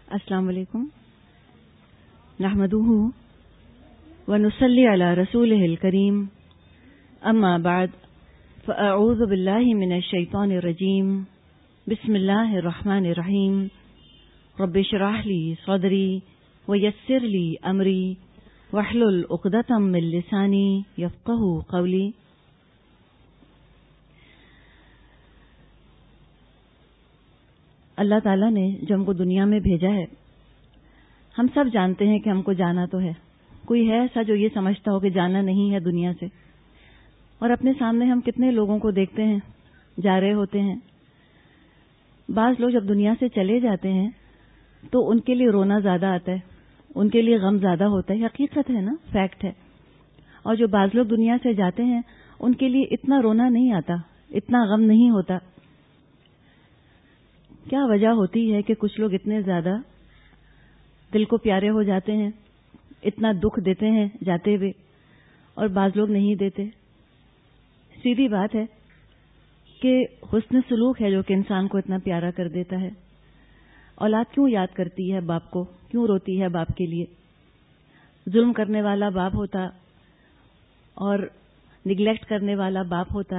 السلام علیکم نحمده ونصلي على رسوله الكريم اما بعد فاعوذ بالله من الشيطان الرجيم بسم الله الرحمن الرحيم رب اشرح لي صدري ويسر لي امري واحلل عقدة من لساني يفقهوا قولي. اللہ تعالیٰ نے جو ہم کو دنیا میں بھیجا ہے، ہم سب جانتے ہیں کہ ہم کو جانا تو ہے. کوئی ہے ایسا جو یہ سمجھتا ہو کہ جانا نہیں ہے دنیا سے؟ اور اپنے سامنے ہم کتنے لوگوں کو دیکھتے ہیں جا رہے ہوتے ہیں. بعض لوگ جب دنیا سے چلے جاتے ہیں تو ان کے لیے رونا زیادہ آتا ہے، ان کے لیے غم زیادہ ہوتا ہے. حقیقت ہے نا، فیکٹ ہے. اور جو بعض لوگ دنیا سے جاتے ہیں ان کے لیے اتنا رونا نہیں آتا، اتنا غم نہیں ہوتا. کیا وجہ ہوتی ہے کہ کچھ لوگ اتنے زیادہ دل کو پیارے ہو جاتے ہیں، اتنا دکھ دیتے ہیں جاتے ہوئے، اور بعض لوگ نہیں دیتے؟ سیدھی بات ہے کہ حسن سلوک ہے جو کہ انسان کو اتنا پیارا کر دیتا ہے. اولاد کیوں یاد کرتی ہے باپ کو، کیوں روتی ہے باپ کے لیے؟ ظلم کرنے والا باپ ہوتا اور نگلیکٹ کرنے والا باپ ہوتا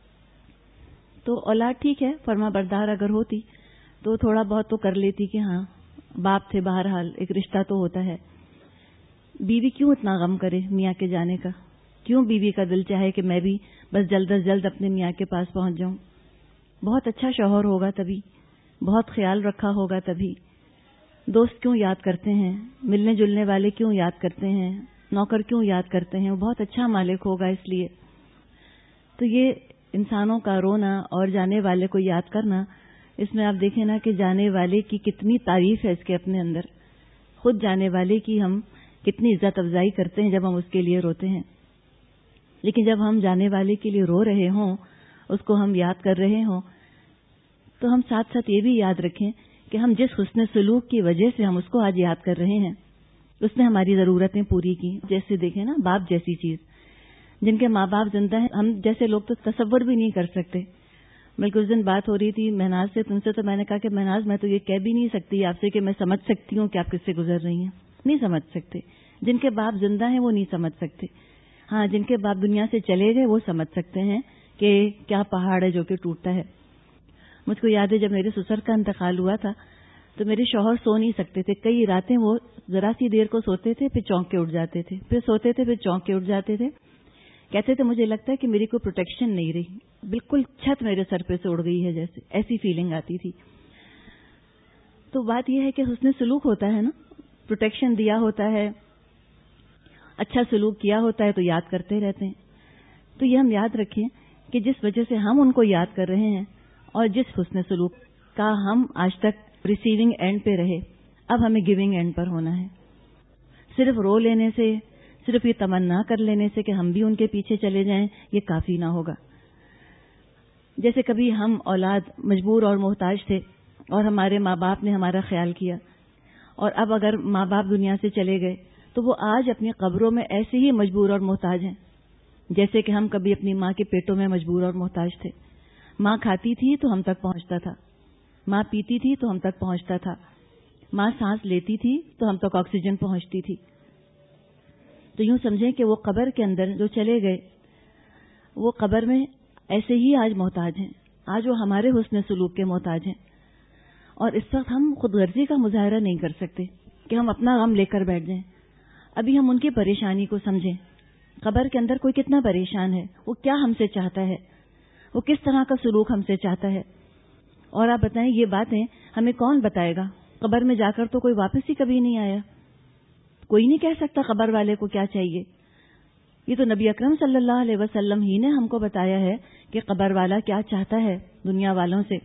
تو اولاد ٹھیک ہے فرما بردار اگر ہوتی تو تھوڑا بہت تو کر لیتی کہ ہاں باپ تھے، بہرحال ایک رشتہ تو ہوتا ہے. بیوی کیوں اتنا غم کرے میاں کے جانے کا؟ کیوں بیوی کا دل چاہے کہ میں بھی بس جلد از جلد اپنے میاں کے پاس پہنچ جاؤں؟ بہت اچھا شوہر ہوگا تبھی، بہت خیال رکھا ہوگا تبھی. دوست کیوں یاد کرتے ہیں، ملنے جلنے والے کیوں یاد کرتے ہیں، نوکر کیوں یاد کرتے ہیں؟ وہ بہت اچھا مالک ہوگا اس لیے. تو یہ انسانوں کا رونا اور جانے والے کو یاد کرنا، اس میں آپ دیکھیں نا کہ جانے والے کی کتنی تعریف ہے اس کے اپنے اندر. خود جانے والے کی ہم کتنی عزت افزائی کرتے ہیں جب ہم اس کے لیے روتے ہیں. لیکن جب ہم جانے والے کے لیے رو رہے ہوں، اس کو ہم یاد کر رہے ہوں، تو ہم ساتھ ساتھ یہ بھی یاد رکھیں کہ ہم جس حسن سلوک کی وجہ سے ہم اس کو آج یاد کر رہے ہیں اس نے ہماری ضرورتیں پوری کی. جیسے دیکھیں نا، باپ جیسی چیز، جن کے ماں باپ زندہ ہیں ہم جیسے لوگ تو تصور بھی نہیں کر سکتے. بلکہ اس دن بات ہو رہی تھی مہناز سے، تم سے، تو میں نے کہا کہ مہناز میں تو یہ کہہ بھی نہیں سکتی آپ سے کہ میں سمجھ سکتی ہوں کہ آپ کس سے گزر رہی ہیں. نہیں سمجھ سکتے. جن کے باپ زندہ ہیں وہ نہیں سمجھ سکتے. ہاں، جن کے باپ دنیا سے چلے گئے وہ سمجھ سکتے ہیں کہ کیا پہاڑ ہے جو کہ ٹوٹتا ہے. مجھ کو یاد ہے جب میرے سسر کا انتقال ہوا تھا تو میرے شوہر سو نہیں سکتے تھے. کئی راتیں وہ ذرا سی دیر کو سوتے تھے، پھر چونک کے اٹھ جاتے تھے، پھر سوتے تھے، پھر چونک کے اٹھ جاتے تھے. کہتے تھے مجھے لگتا ہے کہ میری کوئی پروٹیکشن نہیں رہی، بالکل چھت میرے سر پہ سے اڑ گئی ہے، جیسے ایسی فیلنگ آتی تھی. تو بات یہ ہے کہ حسن سلوک ہوتا ہے نا، پروٹیکشن دیا ہوتا ہے، اچھا سلوک کیا ہوتا ہے تو یاد کرتے رہتے ہیں. تو یہ ہم یاد رکھیں کہ جس وجہ سے ہم ان کو یاد کر رہے ہیں اور جس حسن سلوک کا ہم آج تک ریسیونگ اینڈ پہ رہے، اب ہمیں گیونگ اینڈ پر ہونا ہے. صرف رو لینے سے، صرف یہ تمنا کر لینے سے کہ ہم بھی ان کے پیچھے چلے جائیں، یہ کافی نہ ہوگا. جیسے کبھی ہم اولاد مجبور اور محتاج تھے اور ہمارے ماں باپ نے ہمارا خیال کیا، اور اب اگر ماں باپ دنیا سے چلے گئے تو وہ آج اپنی قبروں میں ایسے ہی مجبور اور محتاج ہیں جیسے کہ ہم کبھی اپنی ماں کے پیٹوں میں مجبور اور محتاج تھے. ماں کھاتی تھی تو ہم تک پہنچتا تھا، ماں پیتی تھی تو ہم تک پہنچتا تھا، ماں سانس لیتی تھی تو ہم تک آکسیجن پہنچتی تھی. تو یوں سمجھیں کہ وہ قبر کے اندر جو چلے گئے وہ قبر میں ایسے ہی آج محتاج ہیں. آج وہ ہمارے حسن سلوک کے محتاج ہیں. اور اس وقت ہم خود غرضی کا مظاہرہ نہیں کر سکتے کہ ہم اپنا غم لے کر بیٹھ جائیں. ابھی ہم ان کی پریشانی کو سمجھیں. قبر کے اندر کوئی کتنا پریشان ہے، وہ کیا ہم سے چاہتا ہے، وہ کس طرح کا سلوک ہم سے چاہتا ہے. اور آپ بتائیں یہ باتیں ہمیں کون بتائے گا؟ قبر میں جا کر تو کوئی واپس ہی کبھی نہیں آیا. کوئی نہیں کہہ سکتا قبر والے کو کیا چاہیے. یہ تو نبی اکرم صلی اللہ علیہ وسلم ہی نے ہم کو بتایا ہے کہ قبر والا کیا چاہتا ہے دنیا والوں سے.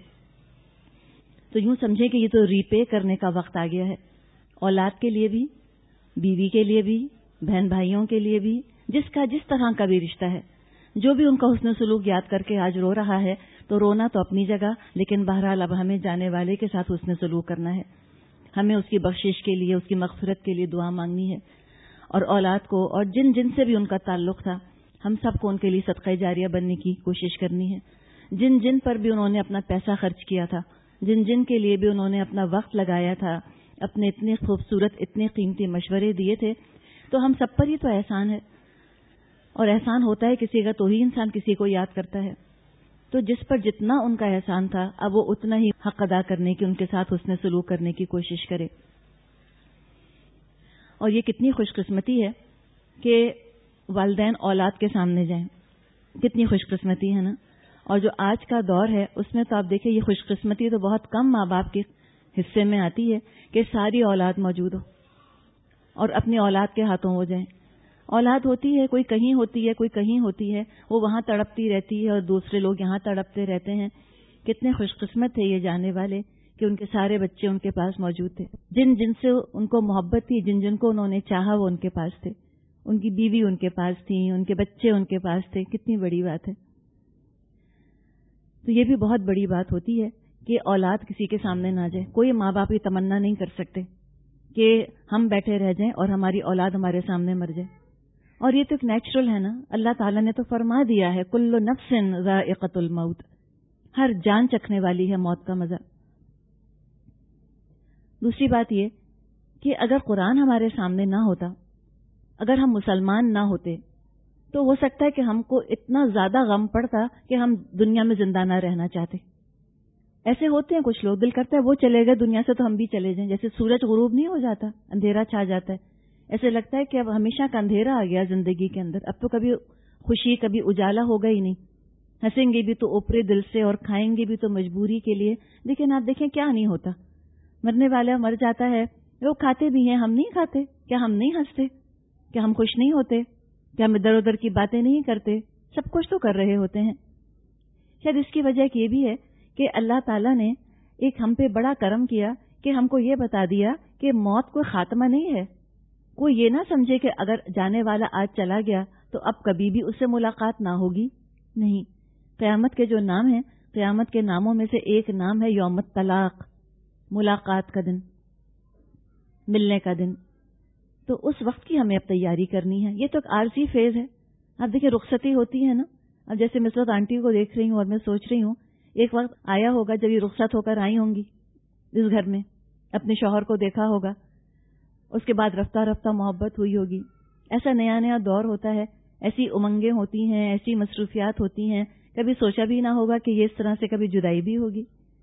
تو یوں سمجھیں کہ یہ تو ری پے کرنے کا وقت آ گیا ہے، اولاد کے لیے بھی، بیوی کے لیے بھی، بہن بھائیوں کے لیے بھی، جس کا جس طرح کا بھی رشتہ ہے. جو بھی ان کا حسن سلوک یاد کر کے آج رو رہا ہے تو رونا تو اپنی جگہ، لیکن بہرحال اب ہمیں جانے والے کے ساتھ حسن سلوک کرنا ہے. ہمیں اس کی بخشش کے لیے، اس کی مغفرت کے لیے دعا مانگنی ہے. اور اولاد کو اور جن جن سے بھی ان کا تعلق تھا، ہم سب کو ان کے لیے صدقہ جاریہ بننے کی کوشش کرنی ہے. جن جن پر بھی انہوں نے اپنا پیسہ خرچ کیا تھا، جن جن کے لیے بھی انہوں نے اپنا وقت لگایا تھا، اپنے اتنے خوبصورت اتنے قیمتی مشورے دیے تھے. تو ہم سب پر ہی تو احسان ہے, اور احسان ہوتا ہے کسی کا تو ہی انسان کسی کو یاد کرتا ہے. تو جس پر جتنا ان کا احسان تھا اب وہ اتنا ہی حق ادا کرنے کی, ان کے ساتھ حسن سلوک کرنے کی کوشش کرے. اور یہ کتنی خوش قسمتی ہے کہ والدین اولاد کے سامنے جائیں, کتنی خوش قسمتی ہے نا. اور جو آج کا دور ہے اس میں تو آپ دیکھیں یہ خوش قسمتی تو بہت کم ماں باپ کے حصے میں آتی ہے کہ ساری اولاد موجود ہو اور اپنی اولاد کے ہاتھوں ہو جائیں. اولاد ہوتی ہے, کوئی کہیں ہوتی ہے, کوئی کہیں ہوتی ہے, وہ وہاں تڑپتی رہتی ہے اور دوسرے لوگ یہاں تڑپتے رہتے ہیں. کتنے خوش قسمت تھے یہ جانے والے کہ ان کے سارے بچے ان کے پاس موجود تھے. جن جن سے ان کو محبت تھی, جن جن کو انہوں نے چاہا وہ ان کے پاس تھے. ان کی بیوی ان کے پاس تھی, ان کے بچے ان کے پاس تھے. کتنی بڑی بات ہے. تو یہ بھی بہت بڑی بات ہوتی ہے کہ اولاد کسی کے سامنے نہ جائے. کوئی ماں باپ یہ تمنا نہیں کر سکتے کہ ہم بیٹھے رہ جائیں اور ہماری اولاد ہمارے سامنے مر جائے. اور یہ تو ایک نیچرل ہے نا, اللہ تعالیٰ نے تو فرما دیا ہے کل نفس ذائقۃ الموت, ہر جان چکھنے والی ہے موت کا مزہ. دوسری بات یہ کہ اگر قرآن ہمارے سامنے نہ ہوتا, اگر ہم مسلمان نہ ہوتے, تو ہو سکتا ہے کہ ہم کو اتنا زیادہ غم پڑتا کہ ہم دنیا میں زندہ نہ رہنا چاہتے. ایسے ہوتے ہیں کچھ لوگ, دل کرتا ہے وہ چلے گئے دنیا سے تو ہم بھی چلے جائیں. جیسے سورج غروب نہیں ہو جاتا, اندھیرا چھا جاتا ہے, ایسے لگتا ہے کہ اب ہمیشہ کا اندھیرا آ گیا زندگی کے اندر. اب تو کبھی خوشی کبھی اجالا ہوگا ہی نہیں. ہنسیں گے بھی تو اوپرے دل سے اور کھائیں گے بھی تو مجبوری کے لیے. لیکن آپ دیکھیں کیا نہیں ہوتا, مرنے والا مر جاتا ہے, وہ کھاتے بھی ہیں, ہم نہیں کھاتے. کیا ہم نہیں ہنستے؟ کیا ہم خوش نہیں ہوتے؟ کیا ہم ادھر ادھر کی باتیں نہیں کرتے؟ سب کچھ تو کر رہے ہوتے ہیں. شاید اس کی وجہ یہ بھی ہے کہ اللہ تعالیٰ نے ایک ہم پہ بڑا کرم کیا کہ ہم کو یہ بتا دیا کہ موت کوئی خاتمہ نہیں ہے. کوئی یہ نہ سمجھے کہ اگر جانے والا آج چلا گیا تو اب کبھی بھی اس سے ملاقات نہ ہوگی. نہیں, قیامت کے جو نام ہیں, قیامت کے ناموں میں سے ایک نام ہے یوم الطلاق, ملاقات کا دن, ملنے کا دن. تو اس وقت کی ہمیں اب تیاری کرنی ہے. یہ تو ایک عارضی فیز ہے. اب دیکھیں رخصتی ہوتی ہے نا, اب جیسے میں اس وقت آنٹی کو دیکھ رہی ہوں اور میں سوچ رہی ہوں ایک وقت آیا ہوگا جب یہ رخصت ہو کر آئی ہوں گی اس گھر میں, اپنے شوہر کو دیکھا ہوگا, اس کے بعد رفتہ رفتہ محبت ہوئی ہوگی. ایسا نیا نیا دور ہوتا ہے, ایسی امنگیں ہوتی ہیں, ایسی مصروفیات ہوتی ہیں, کبھی سوچا بھی نہ ہوگا کہ یہ اس طرح سے کبھی جدائی بھی ہوگی.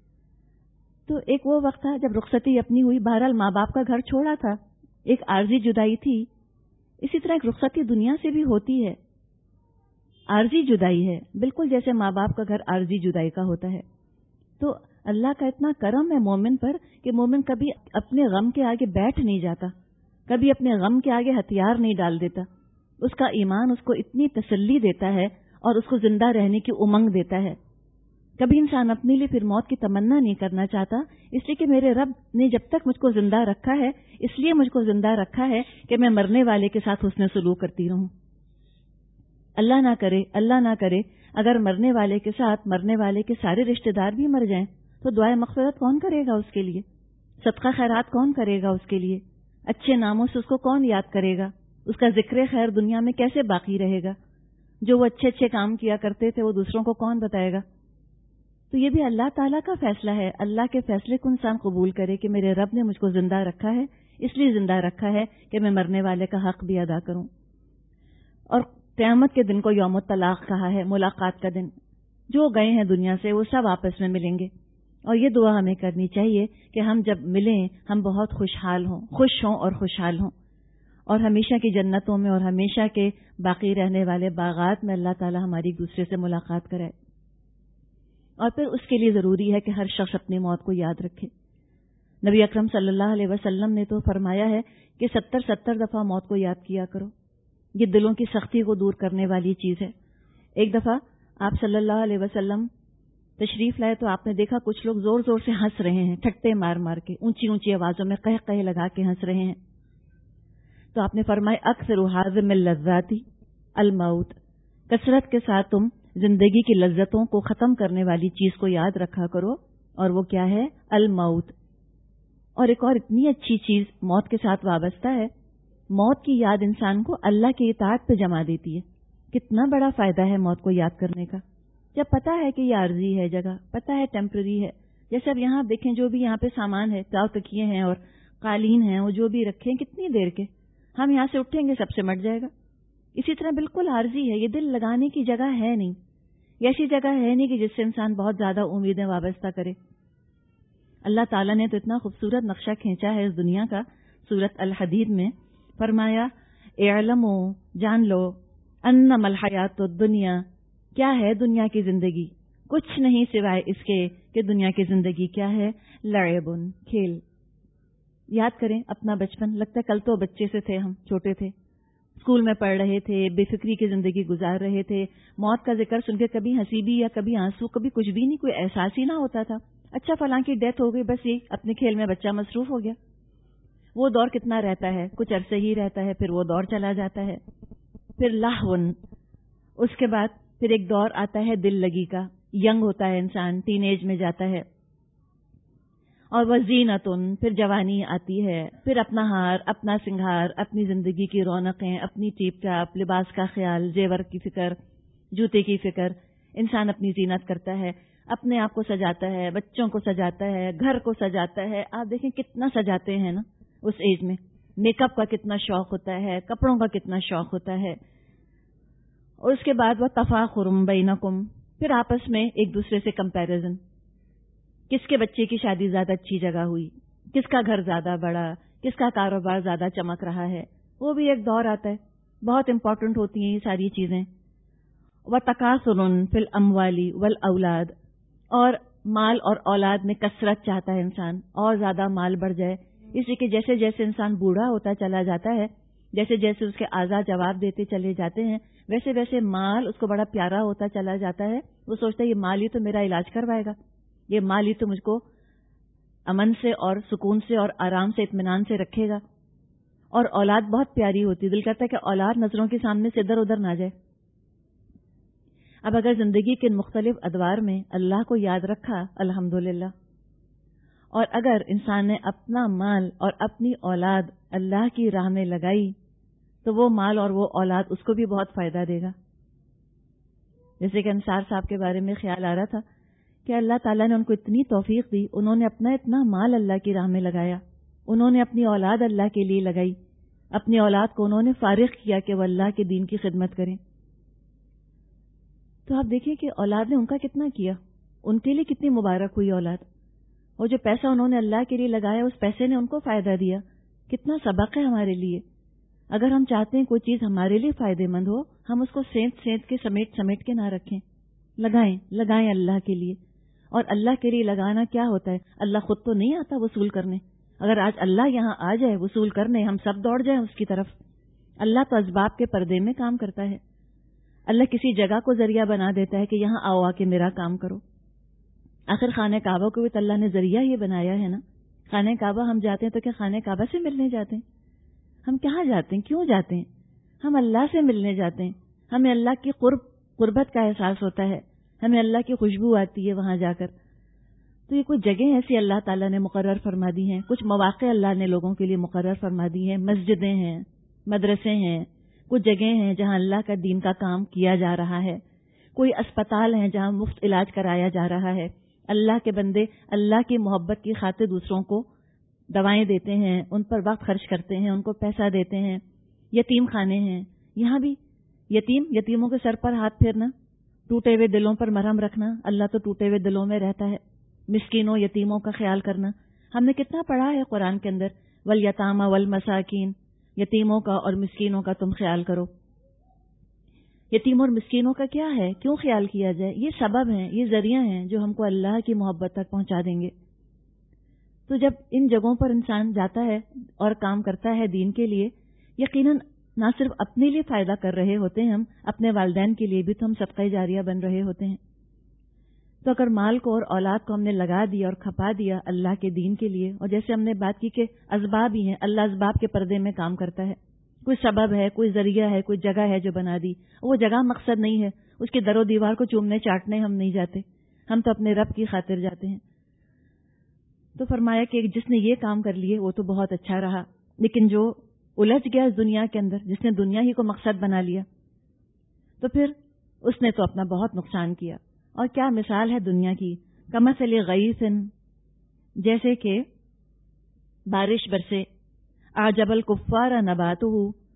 تو ایک وہ وقت تھا جب رخصتی اپنی ہوئی. بہرحال ماں باپ کا گھر چھوڑا تھا, ایک عارضی جدائی تھی. اسی طرح ایک رخصتی دنیا سے بھی ہوتی ہے, عارضی جدائی ہے, بالکل جیسے ماں باپ کا گھر عارضی جدائی کا ہوتا ہے. تو اللہ کا اتنا کرم ہے مومن پر کہ مومن کبھی اپنے غم کے آگے بیٹھ نہیں جاتا, کبھی اپنے غم کے آگے ہتھیار نہیں ڈال دیتا. اس کا ایمان اس کو اتنی تسلی دیتا ہے اور اس کو زندہ رہنے کی امنگ دیتا ہے. کبھی انسان اپنے لیے پھر موت کی تمنا نہیں کرنا چاہتا, اس لیے کہ میرے رب نے جب تک مجھ کو زندہ رکھا ہے, اس لیے مجھ کو زندہ رکھا ہے کہ میں مرنے والے کے ساتھ حسن سلوک کرتی رہوں. اللہ نہ کرے اگر مرنے والے کے ساتھ مرنے والے کے سارے رشتہ دار بھی مر جائیں تو دعائے مغفرت کون کرے گا اس کے لیے؟ صدقہ خیرات کون کرے گا اس کے لیے؟ اچھے ناموں سے اس کو کون یاد کرے گا؟ اس کا ذکر خیر دنیا میں کیسے باقی رہے گا؟ جو وہ اچھے اچھے کام کیا کرتے تھے وہ دوسروں کو کون بتائے گا؟ تو یہ بھی اللہ تعالیٰ کا فیصلہ ہے. اللہ کے فیصلے کو انسان قبول کرے کہ میرے رب نے مجھ کو زندہ رکھا ہے, اس لیے زندہ رکھا ہے کہ میں مرنے والے کا حق بھی ادا کروں. اور قیامت کے دن کو یوم الطلاق کہا ہے, ملاقات کا دن. جو گئے ہیں دنیا سے وہ سب آپس میں ملیں گے. اور یہ دعا ہمیں کرنی چاہیے کہ ہم جب ملیں ہم بہت خوشحال ہوں, خوش ہوں اور خوشحال ہوں, اور ہمیشہ کی جنتوں میں اور ہمیشہ کے باقی رہنے والے باغات میں اللہ تعالی ہماری ایک دوسرے سے ملاقات کرائے. اور پھر اس کے لیے ضروری ہے کہ ہر شخص اپنی موت کو یاد رکھے. نبی اکرم صلی اللہ علیہ وسلم نے تو فرمایا ہے کہ 70 دفعہ موت کو یاد کیا کرو. یہ دلوں کی سختی کو دور کرنے والی چیز ہے. ایک دفعہ آپ صلی اللہ علیہ وسلم تشریف لائے تو آپ نے دیکھا کچھ لوگ زور زور سے ہنس رہے ہیں, ٹھٹے مار مار کے, اونچی اونچی آوازوں میں قہقہ لگا کے ہنس رہے ہیں. تو آپ نے فرمایا اکثر حازم اللذاتی الموت, کثرت کے ساتھ تم زندگی کی لذتوں کو ختم کرنے والی چیز کو یاد رکھا کرو, اور وہ کیا ہے؟ الموت. اور ایک اور اتنی اچھی چیز موت کے ساتھ وابستہ ہے, موت کی یاد انسان کو اللہ کی اطاعت پہ جما دیتی ہے. کتنا بڑا فائدہ ہے موت کو یاد کرنے کا, جب پتا ہے کہ یہ عارضی ہے, جگہ پتا ہے ٹیمپرری ہے. جیسے اب یہاں دیکھیں جو بھی یہاں پہ سامان ہے, چاو تکیے ہیں اور قالین ہیں وہ جو بھی رکھے ہیں کتنی دیر کے، ہم یہاں سے اٹھیں گے سب سے مٹ جائے گا. اسی طرح بالکل عارضی ہے، یہ دل لگانے کی جگہ ہے نہیں، یہ ایسی جگہ ہے نہیں کہ جس سے انسان بہت زیادہ امیدیں وابستہ کرے. اللہ تعالیٰ نے تو اتنا خوبصورت نقشہ کھینچا ہے اس دنیا کا سورۃ الحدید میں. فرمایا اعلموا، جان لو، انما الحیات الدنیا، کیا ہے دنیا کی زندگی، کچھ نہیں سوائے اس کے کہ دنیا کی زندگی کیا ہے، لعب، کھیل. یاد کریں اپنا بچپن، لگتا ہے کل تو بچے سے تھے، ہم چھوٹے تھے، اسکول میں پڑھ رہے تھے، بے فکری کی زندگی گزار رہے تھے، موت کا ذکر سن کے کبھی ہنسی بھی یا کبھی آنسو، کبھی کچھ بھی نہیں، کوئی احساس ہی نہ ہوتا تھا. اچھا فلاں کی ڈیتھ ہو گئی، بس یہ اپنے کھیل میں بچہ مصروف ہو گیا. وہ دور کتنا رہتا ہے، کچھ عرصے ہی رہتا ہے، پھر وہ دور چلا جاتا ہے. پھر لہون، اس کے بعد پھر ایک دور آتا ہے دل لگی کا، ینگ ہوتا ہے انسان، ٹین ایج میں جاتا ہے. اور وہ زینتن، پھر جوانی آتی ہے، پھر اپنا ہار، اپنا سنگھار، اپنی زندگی کی رونقیں، اپنی ٹیپ ٹاپ، لباس کا خیال، زیور کی فکر، جوتے کی فکر. انسان اپنی زینت کرتا ہے، اپنے آپ کو سجاتا ہے، بچوں کو سجاتا ہے، گھر کو سجاتا ہے. آپ دیکھیں کتنا سجاتے ہیں نا اس ایج میں، میک اپ کا کتنا شوق ہوتا ہے، کپڑوں کا کتنا شوق ہوتا ہے. اور اس کے بعد وہ تفاخر بینکم، پھر آپس میں ایک دوسرے سے کمپیریزن، کس کے بچے کی شادی زیادہ اچھی جگہ ہوئی، کس کا گھر زیادہ بڑا، کس کا کاروبار زیادہ چمک رہا ہے. وہ بھی ایک دور آتا ہے، بہت امپورٹنٹ ہوتی ہیں یہ ساری چیزیں. وَتَكَاثُرٌ فِي الْأَمْوَالِ وَالْأَوْلَادِ، اور مال اور اولاد میں کثرت چاہتا ہے انسان، اور زیادہ مال بڑھ جائے. اس لیے کہ جیسے جیسے انسان بوڑھا ہوتا چلا جاتا ہے، جیسے جیسے اس کے اعضاء جواب دیتے چلے جاتے ہیں، ویسے ویسے مال اس کو بڑا پیارا ہوتا چلا جاتا ہے. وہ سوچتا ہے یہ مال ہی تو میرا علاج کروائے گا، یہ مال ہی تو مجھ کو امن سے اور سکون سے اور آرام سے اطمینان سے رکھے گا. اور اولاد بہت پیاری ہوتی، دل کرتا ہے کہ اولاد نظروں کے سامنے سے ادھر ادھر نہ جائے. اب اگر زندگی کے مختلف ادوار میں اللہ کو یاد رکھا الحمدللہ، اور اگر انسان نے اپنا مال اور اپنی اولاد اللہ کی راہ میں لگائی تو وہ مال اور وہ اولاد اس کو بھی بہت فائدہ دے گا. جیسے کہ انصار صاحب کے بارے میں خیال آ رہا تھا کہ اللہ تعالیٰ نے ان کو اتنی توفیق دی، انہوں نے اپنا اتنا مال اللہ کی راہ میں لگایا، انہوں نے اپنی اولاد اللہ کے لیے لگائی، اپنی اولاد کو انہوں نے فارغ کیا کہ وہ اللہ کے دین کی خدمت کریں. تو آپ دیکھیں کہ اولاد نے ان کا کتنا کیا، ان کے لیے کتنی مبارک ہوئی اولاد. اور جو پیسہ انہوں نے اللہ کے لیے لگایا اس پیسے نے ان کو فائدہ دیا. کتنا سبق ہے ہمارے لیے. اگر ہم چاہتے ہیں کوئی چیز ہمارے لیے فائدہ مند ہو، ہم اس کو سینت کے سمیٹ کے نہ رکھیں، لگائیں اللہ کے لیے. اور اللہ کے لیے لگانا کیا ہوتا ہے؟ اللہ خود تو نہیں آتا وصول کرنے. اگر آج اللہ یہاں آ جائے وصول کرنے، ہم سب دوڑ جائیں اس کی طرف. اللہ تو اسباب کے پردے میں کام کرتا ہے. اللہ کسی جگہ کو ذریعہ بنا دیتا ہے کہ یہاں آؤ آ کے میرا کام کرو. آخر خانہ کعبہ کو بھی تو اللہ نے ذریعہ یہ بنایا ہے نا. خانہ کعبہ ہم جاتے ہیں تو کیا خانہ کعبہ سے ملنے جاتے ہیں؟ ہم کہاں جاتے ہیں؟ کیوں جاتے ہیں؟ ہم اللہ سے ملنے جاتے ہیں. ہمیں اللہ کی قربت کا احساس ہوتا ہے، ہمیں اللہ کی خوشبو آتی ہے وہاں جا کر. تو یہ کچھ جگہیں ایسی اللہ تعالیٰ نے مقرر فرما دی ہیں، کچھ مواقع اللہ نے لوگوں کے لیے مقرر فرما دی ہیں. مسجدیں ہیں، مدرسے ہیں، کچھ جگہیں ہیں جہاں اللہ کا دین کا کام کیا جا رہا ہے. کوئی اسپتال ہیں جہاں مفت علاج کرایا جا رہا ہے. اللہ کے بندے اللہ کی محبت کی خاطر دوسروں کو دوائیں دیتے ہیں، ان پر وقت خرچ کرتے ہیں، ان کو پیسہ دیتے ہیں. یتیم خانے ہیں، یہاں بھی یتیموں کے سر پر ہاتھ پھیرنا، ٹوٹے ہوئے دلوں پر مرہم رکھنا. اللہ تو ٹوٹے ہوئے دلوں میں رہتا ہے. مسکینوں یتیموں کا خیال کرنا. ہم نے کتنا پڑھا ہے قرآن کے اندر، والیتامى والمساکین، یتیموں کا اور مسکینوں کا تم خیال کرو. یتیم اور مسکینوں کا کیا ہے، کیوں خیال کیا جائے؟ یہ سبب ہیں، یہ ذریعہ ہیں جو ہم کو اللہ کی محبت تک پہنچا دیں گے. تو جب ان جگہوں پر انسان جاتا ہے اور کام کرتا ہے دین کے لیے، یقیناً نہ صرف اپنے لیے فائدہ کر رہے ہوتے ہیں، ہم اپنے والدین کے لیے بھی تو ہم صدقہ جاریہ بن رہے ہوتے ہیں. تو اگر مال کو اور اولاد کو ہم نے لگا دیا اور کھپا دیا اللہ کے دین کے لیے، اور جیسے ہم نے بات کی کہ اسباب ہی ہیں، اللہ اسباب کے پردے میں کام کرتا ہے. کوئی سبب ہے، کوئی ذریعہ ہے، کوئی جگہ ہے جو بنا دی. وہ جگہ مقصد نہیں ہے، اس کے در و دیوار کو چومنے چاٹنے ہم نہیں جاتے، ہم تو اپنے رب کی خاطر جاتے ہیں. تو فرمایا کہ جس نے یہ کام کر لیے وہ تو بہت اچھا رہا، لیکن جو الجھ گیا اس دنیا کے اندر، جس نے دنیا ہی کو مقصد بنا لیا، تو پھر اس نے تو اپنا بہت نقصان کیا. اور کیا مثال ہے دنیا کی، کمثل غیث، جیسے کہ بارش برسے، اعجب الکفار نباتہ،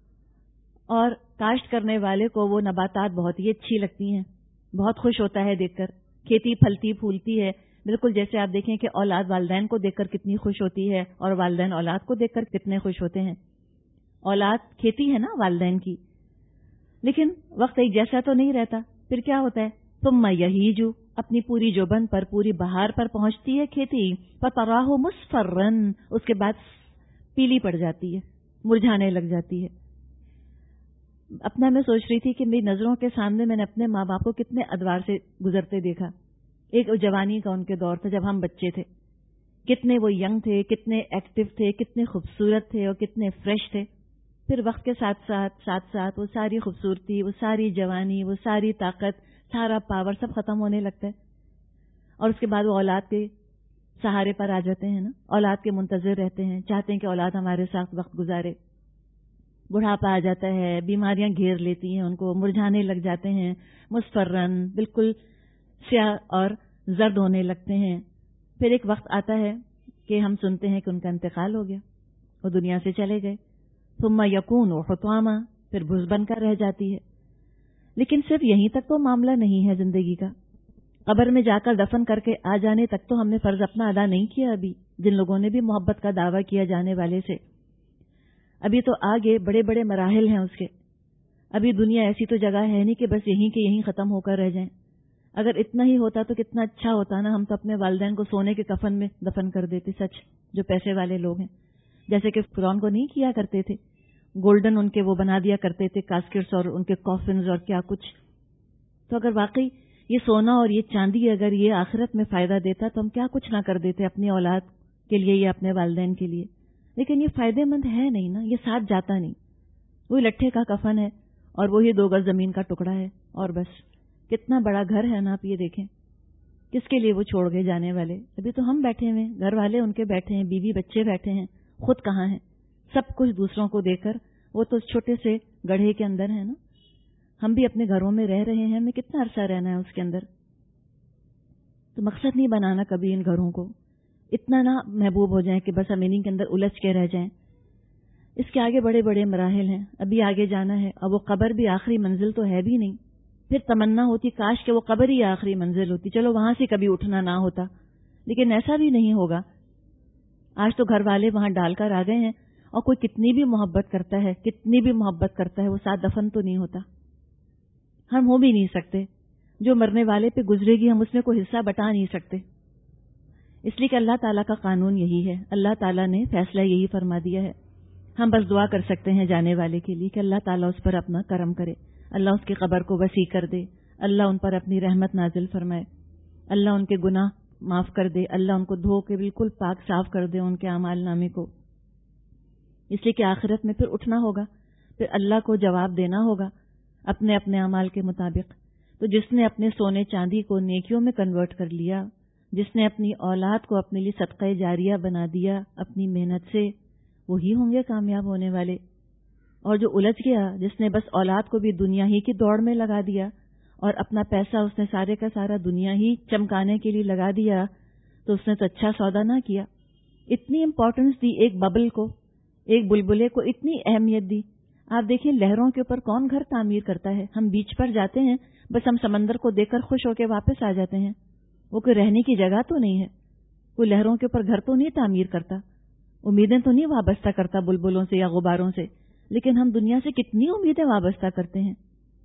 اور کاشت کرنے والے کو وہ نباتات بہت ہی اچھی لگتی ہیں، بہت خوش ہوتا ہے دیکھ کر، کھیتی پھلتی پھولتی ہے، بالکل جیسے آپ دیکھیں کہ اولاد والدین کو دیکھ کر کتنی خوش ہوتی ہے اور والدین اولاد کو دیکھ کر کتنے خوش ہوتے ہیں۔ اولاد کھیتی ہے نا والدین کی، لیکن وقت ایک جیسا تو نہیں رہتا، پھر کیا ہوتا ہے؟ ثم یہیج، اپنی پوری جوبن پر، پوری بہار پر پہنچتی ہے کھیتی، فتراہ مصفرا، اس کے بعد پیلی پڑ جاتی ہے، مرجھانے لگ جاتی ہے۔ اپنا میں سوچ رہی تھی کہ میری نظروں کے سامنے میں نے اپنے ماں باپ کو کتنے ادوار سے گزرتے دیکھا۔ ایک جوانی کا ان کے دور تھا جب ہم بچے تھے، کتنے وہ ینگ تھے، کتنے ایکٹیو تھے، کتنے خوبصورت تھے اور کتنے فریش تھے۔ پھر وقت کے ساتھ وہ ساری خوبصورتی، وہ ساری جوانی، وہ ساری طاقت، سارا پاور سب ختم ہونے لگتا ہے، اور اس کے بعد وہ اولاد کے سہارے پر آ جاتے ہیں نا، اولاد کے منتظر رہتے ہیں، چاہتے ہیں کہ اولاد ہمارے ساتھ وقت گزارے۔ بڑھاپا آ جاتا ہے، بیماریاں گھیر لیتی ہیں ان کو، مرجھانے لگ جاتے ہیں، مصفرن، بالکل سیاہ اور زرد ہونے لگتے ہیں۔ پھر ایک وقت آتا ہے کہ ہم سنتے ہیں کہ ان کا انتقال ہو گیا، وہ دنیا سے چلے گئے۔ ثم یکون حطاما، پھر بھس بن کر رہ جاتی ہے۔ لیکن صرف یہیں تک تو معاملہ نہیں ہے زندگی کا، قبر میں جا کر دفن کر کے آ جانے تک تو ہم نے فرض اپنا ادا نہیں کیا ابھی، جن لوگوں نے بھی محبت کا دعویٰ کیا جانے والے سے۔ ابھی تو آگے بڑے بڑے مراحل ہیں اس کے، ابھی دنیا ایسی تو جگہ ہے نہیں کہ بس یہیں کے یہیں ختم ہو کر رہ جائیں۔ اگر اتنا ہی ہوتا تو کتنا اچھا ہوتا نا، ہم تو اپنے والدین کو سونے کے کفن میں دفن کر دیتے، سچ، جو پیسے والے لوگ ہیں، جیسے کہ فرعون کو نہیں کیا کرتے تھے، گولڈن ان کے وہ بنا دیا کرتے تھے کاسکٹس اور ان کے کافنز اور کیا کچھ۔ تو اگر واقعی یہ سونا اور یہ چاندی اگر یہ آخرت میں فائدہ دیتا تو ہم کیا کچھ نہ کر دیتے اپنی اولاد کے لیے یا اپنے والدین کے لیے، لیکن یہ فائدے مند ہے نہیں نا، یہ ساتھ جاتا نہیں، وہی لٹھے کا کفن ہے اور وہی 2 گز زمین کا ٹکڑا ہے، اور بس کتنا بڑا گھر ہے نا، آپ یہ دیکھیں کس کے لیے وہ چھوڑ گئے جانے والے۔ ابھی تو ہم بیٹھے ہوئے، گھر والے ان کے بیٹھے ہیں، بیوی بچے بیٹھے ہیں، خود کہاں ہیں؟ سب کچھ دوسروں کو دے کر، وہ تو چھوٹے سے گڑھے کے اندر ہے نا، ہم بھی اپنے گھروں میں رہ رہے ہیں، ہمیں کتنا عرصہ رہنا ہے اس کے اندر۔ تو مقصد نہیں بنانا کبھی ان گھروں کو، اتنا نہ محبوب ہو جائیں کہ بس ہم انہیں کے اندر الجھ کے رہ جائیں۔ اس کے آگے بڑے بڑے مراحل ہیں، ابھی آگے جانا ہے، اور وہ قبر بھی آخری منزل تو ہے بھی نہیں۔ پھر تمنا ہوتی کاش کہ وہ قبر ہی آخری منزل ہوتی، چلو وہاں سے کبھی اٹھنا نہ ہوتا، لیکن ایسا بھی نہیں ہوگا۔ آج تو گھر والے وہاں ڈال کر آ گئے ہیں، اور کوئی کتنی بھی محبت کرتا ہے، کتنی بھی محبت کرتا ہے، وہ ساتھ دفن تو نہیں ہوتا، ہم ہو بھی نہیں سکتے، جو مرنے والے پہ گزرے گی ہم اس میں کوئی حصہ بٹا نہیں سکتے، اس لیے کہ اللہ تعالیٰ کا قانون یہی ہے، اللہ تعالیٰ نے فیصلہ یہی فرما دیا ہے۔ ہم بس دعا کر سکتے ہیں جانے والے کے لیے کہ اللہ تعالیٰ اس پر اپنا کرم کرے، اللہ اس کی قبر کو وسیع کر دے، اللہ ان پر اپنی رحمت نازل فرمائے، اللہ ان کے گناہ معاف کر دے، اللہ ان کو دھو کے بالکل پاک صاف کر دے ان کے اعمال نامے کو، اس لیے کہ آخرت میں پھر اٹھنا ہوگا، پھر اللہ کو جواب دینا ہوگا اپنے اپنے اعمال کے مطابق۔ تو جس نے اپنے سونے چاندی کو نیکیوں میں کنورٹ کر لیا، جس نے اپنی اولاد کو اپنے لیے صدقہ جاریہ بنا دیا اپنی محنت سے، وہی ہوں گے کامیاب ہونے والے۔ اور جو الجھ گیا، جس نے بس اولاد کو بھی دنیا ہی کی دوڑ میں لگا دیا اور اپنا پیسہ اس نے سارے کا سارا دنیا ہی چمکانے کے لیے لگا دیا، تو اس نے تو اچھا سودا نہ کیا۔ اتنی امپورٹنس دی ایک ببل کو، ایک بلبلے کو اتنی اہمیت دی۔ آپ دیکھیں لہروں کے اوپر کون گھر تعمیر کرتا ہے؟ ہم بیچ پر جاتے ہیں، بس ہم سمندر کو دیکھ کر خوش ہو کے واپس آ جاتے ہیں، وہ کوئی رہنے کی جگہ تو نہیں ہے، کوئی لہروں کے اوپر گھر تو نہیں تعمیر کرتا، امیدیں تو نہیں وابستہ کرتا بلبلوں سے یا غباروں سے، لیکن ہم دنیا سے کتنی امیدیں وابستہ کرتے ہیں۔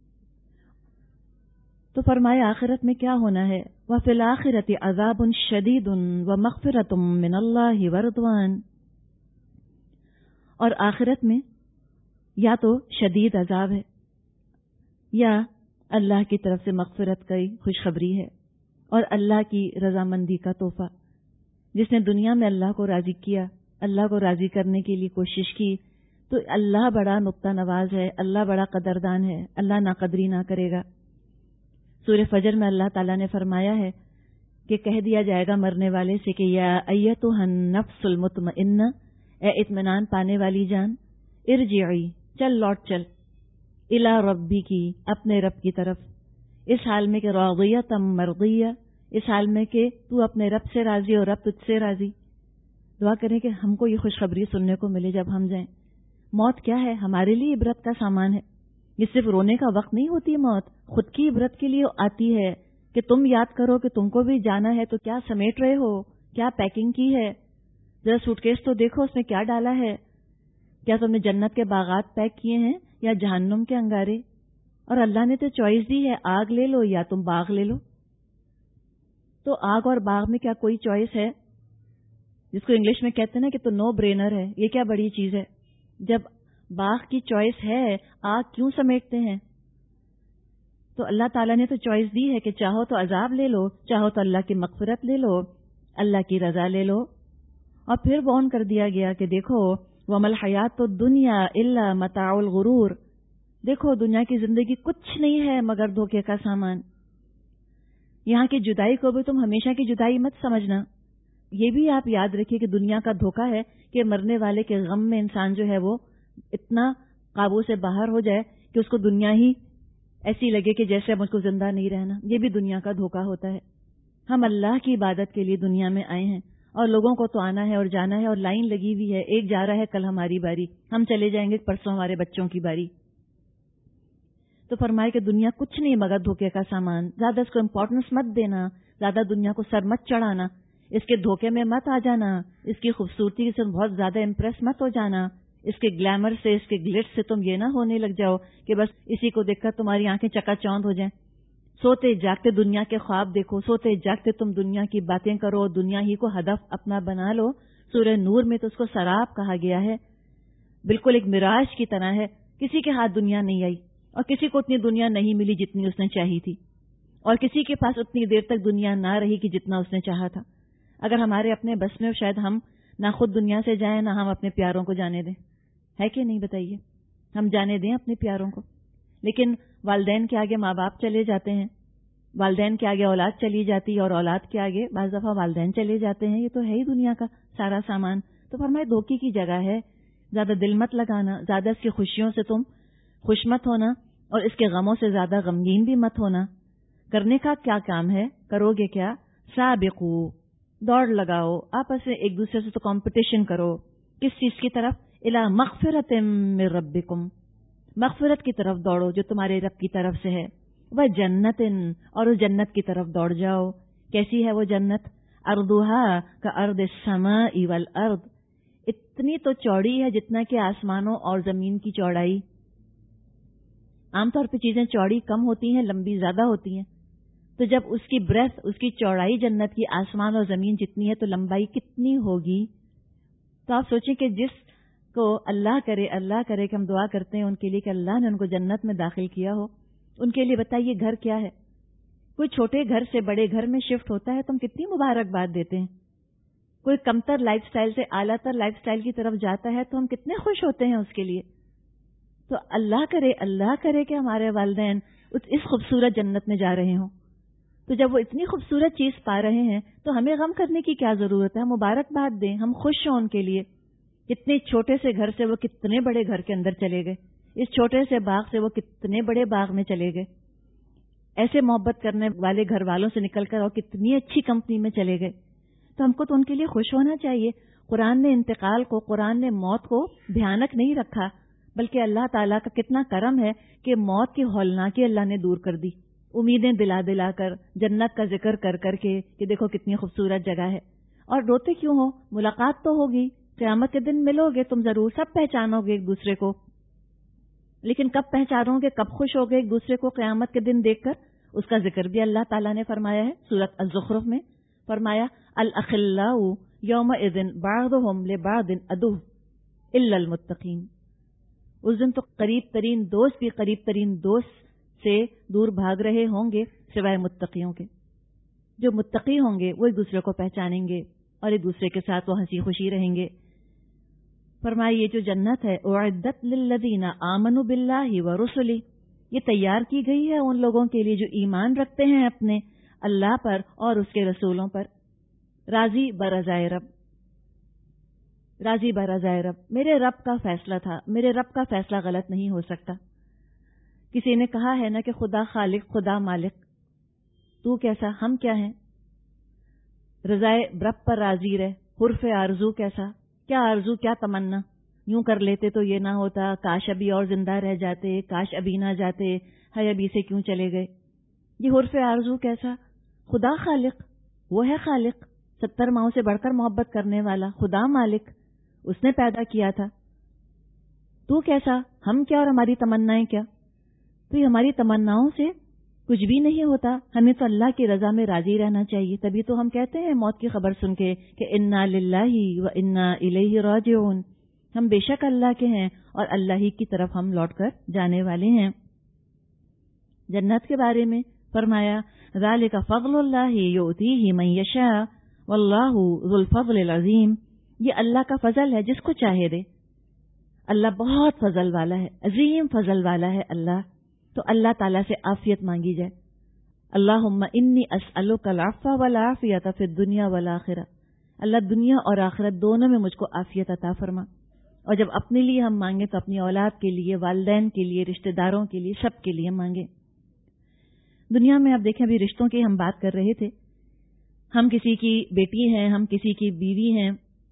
تو فرمایا آخرت میں کیا ہونا ہے؟ وَفِي الْآخِرَةِ عَذَابٌ شَدِيدٌ وَمَغْفِرَةٌ مِّنَ اللَّهِ وَرِضْوَانٌ، اور آخرت میں یا تو شدید عذاب ہے یا اللہ کی طرف سے مغفرت کی خوشخبری ہے اور اللہ کی رضامندی کا تحفہ۔ جس نے دنیا میں اللہ کو راضی کیا، اللہ کو راضی کرنے کے لیے کوشش کی، تو اللہ بڑا نقطہ نواز ہے، اللہ بڑا قدردان ہے، اللہ ناقدری نہ کرے گا۔ سورہ فجر میں اللہ تعالیٰ نے فرمایا ہے کہ کہہ دیا جائے گا مرنے والے سے کہ یا ایتھا النفس المطمئنہ، اے اطمینان پانے والی جان، ارجعی، چل لوٹ چل، الی ربی کی، اپنے رب کی طرف، اس حال میں کہ راضیۃ مرضیہ، اس حال میں کہ تو اپنے رب سے راضی اور رب تجھ سے راضی۔ دعا کریں کہ ہم کو یہ خوشخبری سننے کو ملے جب ہم جائیں. موت کیا ہے؟ ہمارے لیے عبرت کا سامان ہے. یہ صرف رونے کا وقت نہیں ہوتی موت، خود کی عبرت کے لیے آتی ہے کہ تم یاد کرو کہ تم کو بھی جانا ہے تو کیا سمیٹ رہے ہو، کیا پیکنگ کی ہے. ذرا سوٹ کیس تو دیکھو اس میں کیا ڈالا ہے. کیا تم نے جنت کے باغات پیک کیے ہیں یا جہنم کے انگارے؟ اور اللہ نے تو چوائس دی ہے، آگ لے لو یا تم باغ لے لو. تو آگ اور باغ میں کیا کوئی چوائس ہے؟ جس کو انگلش میں کہتے ہیں نا کہ تو نو برینر ہے. یہ کیا بڑی چیز ہے؟ جب باغ کی چوائس ہے آگ کیوں سمیٹتے ہیں؟ تو اللہ تعالیٰ نے تو چوائس دی ہے کہ چاہو تو عذاب لے لو، چاہو تو اللہ کی مغفرت لے لو، اللہ کی رضا لے لو. اور پھر وارن کر دیا گیا کہ دیکھو وَمَا الْحَيَاةُ الدُّنْيَا إِلَّا مَتَاعُ الْغُرُورِ، دیکھو دنیا کی زندگی کچھ نہیں ہے مگر دھوکے کا سامان. یہاں کی جدائی کو بھی تم ہمیشہ کی جدائی مت سمجھنا. یہ بھی آپ یاد رکھیے کہ دنیا کا دھوکہ ہے کہ مرنے والے کے غم میں انسان جو ہے وہ اتنا قابو سے باہر ہو جائے کہ اس کو دنیا ہی ایسی لگے کہ جیسے مجھ کو زندہ نہیں رہنا. یہ بھی دنیا کا دھوکہ ہوتا ہے. ہم اللہ کی عبادت کے لیے دنیا میں آئے ہیں اور لوگوں کو تو آنا ہے اور جانا ہے اور لائن لگی ہوئی ہے. ایک جا رہا ہے کل ہماری باری، ہم چلے جائیں گے پرسوں ہمارے بچوں کی باری. تو فرمائے کہ دنیا کچھ نہیں مگر دھوکے کا سامان. زیادہ اس کو امپورٹنس مت دینا، زیادہ دنیا کو سر مت چڑھانا، اس کے دھوکے میں مت آ جانا، اس کی خوبصورتی سے بہت زیادہ امپریس مت ہو جانا، اس کے گلیمر سے، اس کے گلٹ سے تم یہ نہ ہونے لگ جاؤ کہ بس اسی کو دیکھ کر تمہاری آنکھیں چکا چوند ہو جائیں. سوتے جاگتے دنیا کے خواب دیکھو، سوتے جاگتے تم دنیا کی باتیں کرو، دنیا ہی کو ہدف اپنا بنا لو. سورہ نور میں تو اس کو سراب کہا گیا ہے، بالکل ایک مراج کی طرح ہے. کسی کے ہاتھ دنیا نہیں آئی اور کسی کو اتنی دنیا نہیں ملی جتنی اس نے چاہی تھی، اور کسی کے پاس اتنی دیر تک دنیا نہ رہی کہ جتنا اس نے چاہا تھا. اگر ہمارے اپنے بس میں شاید ہم نہ خود دنیا سے جائیں نہ ہم اپنے پیاروں کو جانے دیں. ہے کہ نہیں بتائیے؟ ہم جانے دیں اپنے پیاروں کو. لیکن والدین کے آگے ماں باپ چلے جاتے ہیں، والدین کے آگے اولاد چلی جاتی ہے اور اولاد کے آگے بعض دفعہ والدین چلے جاتے ہیں. یہ تو ہے ہی دنیا کا سارا سامان. تو فرمائے دھوکے کی جگہ ہے. زیادہ دل مت لگانا، زیادہ اس کی خوشیوں سے تم خوش مت ہونا اور اس کے غموں سے زیادہ غمگین بھی مت ہونا. کرنے کا کیا کام ہے؟ کرو گے کیا؟ سابقو، دوڑ لگاؤ آپس میں ایک دوسرے سے تو کمپٹیشن کرو. کس چیز کی طرف؟ الی مغفرۃ من ربکم، مغفرت کی طرف دوڑو جو تمہارے رب کی طرف سے ہے. وہ جنت، اور اس جنت کی طرف دوڑ جاؤ. کیسی ہے وہ جنت؟ ارضھا کارض السماء والارض، اتنی تو چوڑی ہے جتنا کہ آسمانوں اور زمین کی چوڑائی. عام طور پہ چیزیں چوڑی کم ہوتی ہیں، لمبی زیادہ ہوتی ہیں. تو جب اس کی بریتھ، اس کی چوڑائی جنت کی آسمان اور زمین جتنی ہے تو لمبائی کتنی ہوگی؟ تو آپ سوچیں کہ جس کو اللہ کرے کہ ہم دعا کرتے ہیں ان کے لیے کہ اللہ نے ان کو جنت میں داخل کیا ہو، ان کے لیے بتائیے گھر کیا ہے؟ کوئی چھوٹے گھر سے بڑے گھر میں شفٹ ہوتا ہے تو ہم کتنی مبارکباد دیتے ہیں. کوئی کمتر لائف سٹائل سے اعلیٰ تر لائف سٹائل کی طرف جاتا ہے تو ہم کتنے خوش ہوتے ہیں اس کے لیے. تو اللہ کرے کہ ہمارے والدین اس خوبصورت جنت میں جا رہے ہوں. تو جب وہ اتنی خوبصورت چیز پا رہے ہیں تو ہمیں غم کرنے کی کیا ضرورت ہے؟ ہم مبارکباد دیں، ہم خوش ہوں ان کے لیے. کتنے چھوٹے سے گھر سے وہ کتنے بڑے گھر کے اندر چلے گئے، اس چھوٹے سے باغ سے وہ کتنے بڑے باغ میں چلے گئے. ایسے محبت کرنے والے گھر والوں سے نکل کر اور کتنی اچھی کمپنی میں چلے گئے. تو ہم کو تو ان کے لیے خوش ہونا چاہیے. قرآن نے انتقال کو، قرآن نے موت کو بھیانک نہیں رکھا، بلکہ اللہ تعالیٰ کا کتنا کرم ہے کہ موت کی ہولناکی اللہ نے دور کر دی. امیدیں دلا کر، جنت کا ذکر کر کر کے کہ دیکھو کتنی خوبصورت جگہ ہے. اور روتے کیوں ہو؟ ملاقات تو ہوگی، قیامت کے دن ملو گے تم ضرور، سب پہچانو گے ایک دوسرے کو. لیکن کب پہچانو گے، کب خوش ہوگے ایک دوسرے کو قیامت کے دن دیکھ کر؟ اس کا ذکر بھی اللہ تعالیٰ نے فرمایا ہے سورۃ الزخرف میں. فرمایا الاخلاء یومئذ بعضهم لبعض عدو الا المتقین. اس دن تو قریب ترین دوست بھی قریب ترین دوست سے دور بھاگ رہے ہوں گے سوائے متقیوں کے. جو متقی ہوں گے وہ ایک دوسرے کو پہچانیں گے اور ایک دوسرے کے ساتھ وہ ہنسی خوشی رہیں گے. فرمایا یہ جو جنت ہے اعدت للذین آمنوا باللہ ورسلہ، یہ تیار کی گئی ہے ان لوگوں کے لیے جو ایمان رکھتے ہیں اپنے اللہ پر اور اس کے رسولوں پر. راضی برضائے رب، راضی برضائے رب. میرے رب کا فیصلہ تھا، میرے رب کا فیصلہ غلط نہیں ہو سکتا. کسی نے کہا ہے نا کہ خدا خالق خدا مالک، تو کیسا ہم کیا ہیں؟ رضائے رب پر راضی رہ، حرف آرزو کیسا، کیا آرزو، کیا تمنا، یوں کر لیتے تو یہ نہ ہوتا، کاش ابھی اور زندہ رہ جاتے، کاش ابھی نہ جاتے، ہائے ابھی سے کیوں چلے گئے. یہ حرف آرزو کیسا؟ خدا خالق، وہ ہے خالق، 70 ماؤں سے بڑھ کر محبت کرنے والا، خدا مالک، اس نے پیدا کیا تھا. تو کیسا، ہم کیا اور ہماری تمنائیں کیا؟ تو یہ ہماری تمناؤں سے کچھ بھی نہیں ہوتا. ہمیں تو اللہ کی رضا میں راضی رہنا چاہیے. تبھی تو ہم کہتے ہیں موت کی خبر سن کے کہ انا للہ و انا الیہ راجعون، ہم بے شک اللہ کے ہیں اور اللہ ہی کی طرف ہم لوٹ کر جانے والے ہیں. جنت کے بارے میں فرمایا ذالک فضل اللہ یؤتیہ من یشاء واللہ ذو الفضل العظیم، یہ اللہ کا فضل ہے، جس کو چاہے دے. اللہ بہت فضل والا ہے، عظیم فضل والا ہے اللہ. تو اللہ تعالیٰ سے عافیت مانگی جائے. اللہم انی اسألک العفو والعافیۃ فی الدنیا والآخرہ، اللہ دنیا اور آخرت دونوں میں مجھ کو عافیت عطا فرما. اور جب اپنے لیے ہم مانگیں تو اپنی اولاد کے لیے، والدین کے لیے، رشتہ داروں کے لیے، سب کے لیے مانگیں. دنیا میں آپ دیکھیں ابھی رشتوں کی ہم بات کر رہے تھے. ہم کسی کی بیٹی ہیں، ہم کسی کی بیوی ہیں،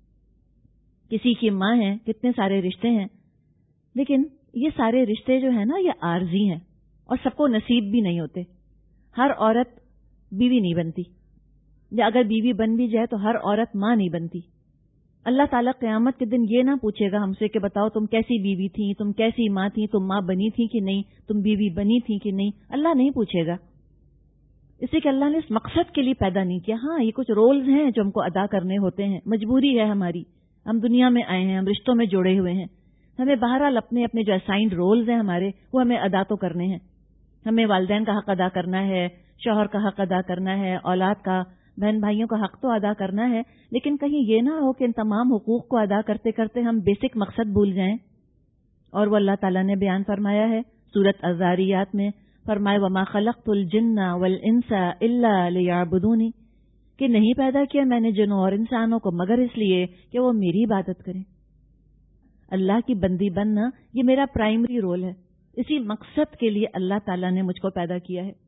کسی کی ماں ہیں، کتنے سارے رشتے ہیں. لیکن یہ سارے رشتے جو ہیں نا یہ عارضی ہیں اور سب کو نصیب بھی نہیں ہوتے. ہر عورت بیوی نہیں بنتی، یا اگر بیوی بن بھی جائے تو ہر عورت ماں نہیں بنتی. اللہ تعالیٰ قیامت کے دن یہ نہ پوچھے گا ہم سے کہ بتاؤ تم کیسی بیوی تھی، تم کیسی ماں تھی، تم ماں بنی تھی کہ نہیں، تم بیوی بنی تھی کہ نہیں. اللہ نہیں پوچھے گا، اس لیے کہ اللہ نے اس مقصد کے لیے پیدا نہیں کیا. ہاں یہ کچھ رولز ہیں جو ہم کو ادا کرنے ہوتے ہیں، مجبوری ہے ہماری، ہم دنیا میں آئے ہیں، ہم رشتوں میں جڑے ہوئے ہیں. ہمیں بہرحال اپنے اپنے جو اسائنڈ رولز ہیں ہمارے، وہ ہمیں ادا تو کرنے ہیں. ہمیں والدین کا حق ادا کرنا ہے، شوہر کا حق ادا کرنا ہے، اولاد کا، بہن بھائیوں کا حق تو ادا کرنا ہے. لیکن کہیں یہ نہ ہو کہ ان تمام حقوق کو ادا کرتے کرتے ہم بیسک مقصد بھول جائیں. اور وہ اللہ تعالیٰ نے بیان فرمایا ہے سورۃ الذاریات میں، فرمائے وما خلقت الجن والانس الا لیعبدونی، کہ نہیں پیدا کیا میں نے جنوں اور انسانوں کو مگر اس لیے کہ وہ میری عبادت کریں. اللہ کی بندی بننا یہ میرا پرائمری رول ہے. اسی مقصد کے لیے اللہ تعالیٰ نے مجھ کو پیدا کیا ہے.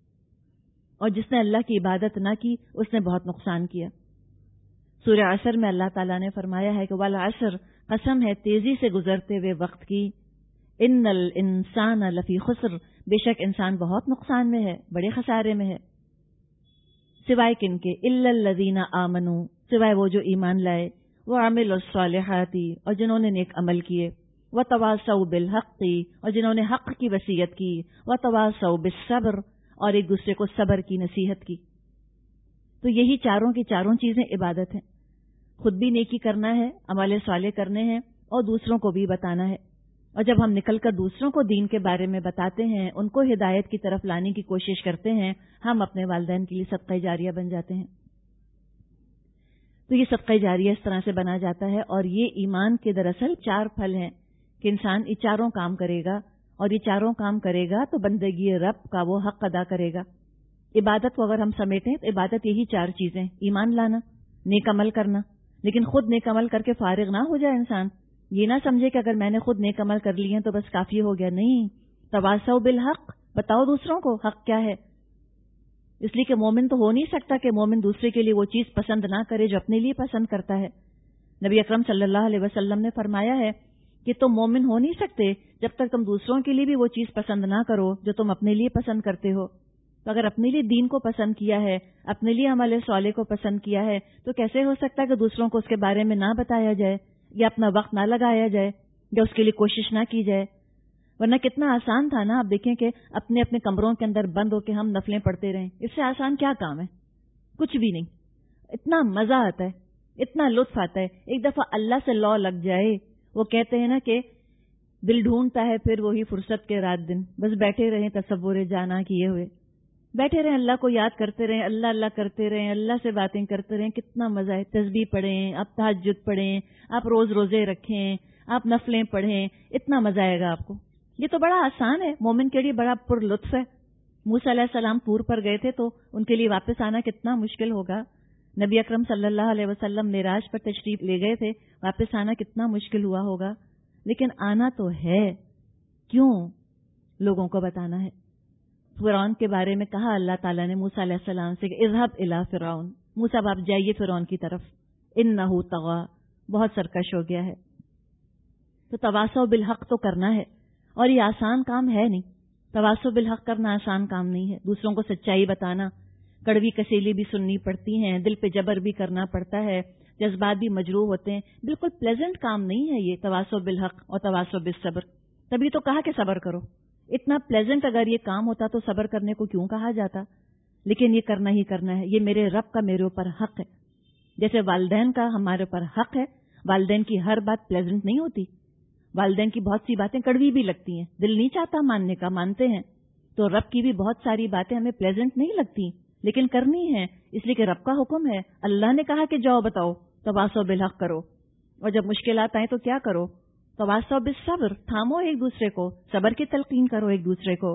اور جس نے اللہ کی عبادت نہ کی اس نے بہت نقصان کیا. سورہ عصر میں اللہ تعالیٰ نے فرمایا ہے کہ والعصر، قسم ہے تیزی سے گزرتے ہوئے وقت کی، ان الانسان لفی خسر، بے شک انسان بہت نقصان میں ہے، بڑے خسارے میں ہے. سوائے کن کے؟ الا الذین آمنوا، سوائے وہ جو ایمان لائے، وعملوا الصالحات، اور جنہوں نے نیک عمل کیے، وتواصوا بالحق، اور جنہوں نے حق کی وصیت کی، وتواصوا بالصبر، اور ایک دوسرے کو صبر کی نصیحت کی. تو یہی چاروں کی چاروں چیزیں عبادت ہیں. خود بھی نیکی کرنا ہے، عمل صالح کرنے ہیں، اور دوسروں کو بھی بتانا ہے. اور جب ہم نکل کر دوسروں کو دین کے بارے میں بتاتے ہیں، ان کو ہدایت کی طرف لانے کی کوشش کرتے ہیں، ہم اپنے والدین کے لیے صدقہ جاریہ بن جاتے ہیں. تو یہ صدقہ جاریہ اس طرح سے بنا جاتا ہے. اور یہ ایمان کے دراصل 4 پھل ہیں کہ انسان یہ چاروں کام کرے گا، اور یہ چاروں کام کرے گا تو بندگی رب کا وہ حق ادا کرے گا. عبادت کو اگر ہم سمیٹیں تو عبادت یہی 4 چیزیں: ایمان لانا، نیک عمل کرنا، لیکن خود نیک عمل کر کے فارغ نہ ہو جائے انسان. یہ نہ سمجھے کہ اگر میں نے خود نیک عمل کر لیے تو بس کافی ہو گیا. نہیں، تواصوا بالحق، بتاؤ دوسروں کو حق کیا ہے. اس لیے کہ مومن تو ہو نہیں سکتا کہ مومن دوسرے کے لیے وہ چیز پسند نہ کرے جو اپنے لیے پسند کرتا ہے. نبی اکرم صلی اللہ علیہ وسلم نے فرمایا ہے کہ تم مومن ہو نہیں سکتے جب تک تم دوسروں کے لیے بھی وہ چیز پسند نہ کرو جو تم اپنے لیے پسند کرتے ہو. تو اگر اپنے لیے دین کو پسند کیا ہے، اپنے لیے عمل صالح کو پسند کیا ہے، تو کیسے ہو سکتا ہے کہ دوسروں کو اس کے بارے میں نہ بتایا جائے، یا اپنا وقت نہ لگایا جائے، یا اس کے لیے کوشش نہ کی جائے. ورنہ کتنا آسان تھا نا. آپ دیکھیں کہ اپنے اپنے کمروں کے اندر بند ہو کے ہم نفلیں پڑھتے رہیں. اس سے آسان کیا کام ہے؟ کچھ بھی نہیں. اتنا مزہ آتا ہے، اتنا لطف آتا ہے. ایک دفعہ اللہ سے لو لگ جائے. وہ کہتے ہیں نا کہ دل ڈھونڈتا ہے پھر وہی فرصت کے رات دن. بس بیٹھے رہیں تصور جانا کیے ہوئے، بیٹھے رہیں اللہ کو یاد کرتے رہیں، اللہ اللہ کرتے رہیں، اللہ سے باتیں کرتے رہیں. کتنا مزہ ہے. تسبیح پڑھیں، آپ تہجد پڑھیں، آپ روز روزے رکھیں، آپ نفلیں پڑھیں، اتنا مزہ آئے گا آپ کو. یہ تو بڑا آسان ہے. مومن کے لیے بڑا پر لطف ہے. موسیٰ علیہ السلام طور پر گئے تھے تو ان کے لیے واپس آنا کتنا مشکل ہوگا. نبی اکرم صلی اللہ علیہ وسلم معراج پر تشریف لے گئے تھے، واپس آنا کتنا مشکل ہوا ہوگا. لیکن آنا تو ہے. کیوں؟ لوگوں کو بتانا ہے. فرعون کے بارے میں کہا اللہ تعالیٰ نے موسیٰ علیہ السلام سے کہ اذهب الی فرعون، موسیٰ آپ جائیے فرعون کی طرف. انہ طغی، بہت سرکش ہو گیا ہے. تو تواصو بالحق تو کرنا ہے، اور یہ آسان کام ہے نہیں. تواصو بالحق کرنا آسان کام نہیں ہے. دوسروں کو سچائی بتانا، کڑوی کسیلی بھی سننی پڑتی ہیں، دل پہ جبر بھی کرنا پڑتا ہے، جذبات بھی مجروح ہوتے ہیں. بالکل پلیزنٹ کام نہیں ہے یہ تواصو بالحق اور تواصو بالصبر. تبھی تو کہا کہ صبر کرو. اتنا پلیزنٹ اگر یہ کام ہوتا تو صبر کرنے کو کیوں کہا جاتا؟ لیکن یہ کرنا ہی کرنا ہے. یہ میرے رب کا میرے اوپر حق ہے. جیسے والدین کا ہمارے اوپر حق ہے. والدین کی ہر بات پلیزنٹ نہیں ہوتی. والدین کی بہت سی باتیں کڑوی بھی لگتی ہیں، دل نہیں چاہتا ماننے کا، مانتے ہیں. تو رب کی بھی بہت ساری باتیں ہمیں پلیزنٹ نہیں لگتی، لیکن کرنی ہے، اس لیے کہ رب کا حکم ہے. اللہ نے کہا کہ جاؤ بتاؤ تواصو بالحق کرو. اور جب مشکلات آئیں تو کیا کرو؟ تواصو بالصبر، تھامو ایک دوسرے کو، صبر کی تلقین کرو ایک دوسرے کو.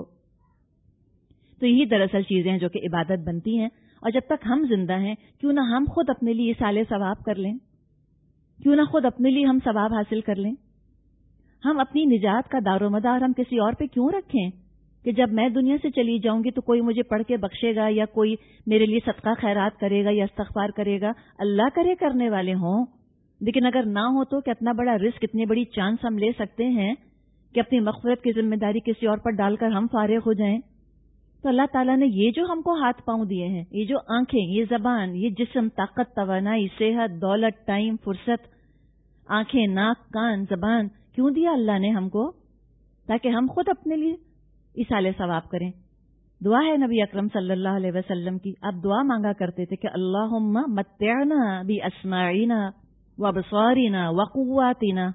تو یہی دراصل چیزیں ہیں جو کہ عبادت بنتی ہیں. اور جب تک ہم زندہ ہیں کیوں نہ ہم خود اپنے لیے اصالے ثواب کر لیں، کیوں نہ خود اپنے لیے ہم ثواب حاصل کر لیں. ہم اپنی نجات کا دار و مدار ہم کسی اور پہ کیوں رکھیں کہ جب میں دنیا سے چلی جاؤں گی تو کوئی مجھے پڑھ کے بخشے گا یا کوئی میرے لیے صدقہ خیرات کرے گا یا استغفار کرے گا. اللہ کرے کرنے والے ہوں، لیکن اگر نہ ہو تو کتنا بڑا رسک، اتنی بڑی چانس ہم لے سکتے ہیں کہ اپنی مغفرت کی ذمہ داری کسی اور پر ڈال کر ہم فارغ ہو جائیں. تو اللہ تعالیٰ نے یہ جو ہم کو ہاتھ پاؤں دیے ہیں، یہ جو آنکھیں، یہ زبان، یہ جسم، طاقت، توانائی، صحت، دولت، ٹائم، فرصت، آنکھیں، ناک، کان، زبان، کیوں دیا اللہ نے ہم کو؟ تاکہ ہم خود اپنے لیے اصالے ثواب کریں. دعا ہے نبی اکرم صلی اللہ علیہ وسلم کی، آپ دعا مانگا کرتے تھے کہ اللہم متعنا باسماعنا وابصارنا وقواتنا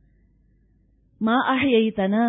ما احییتنا.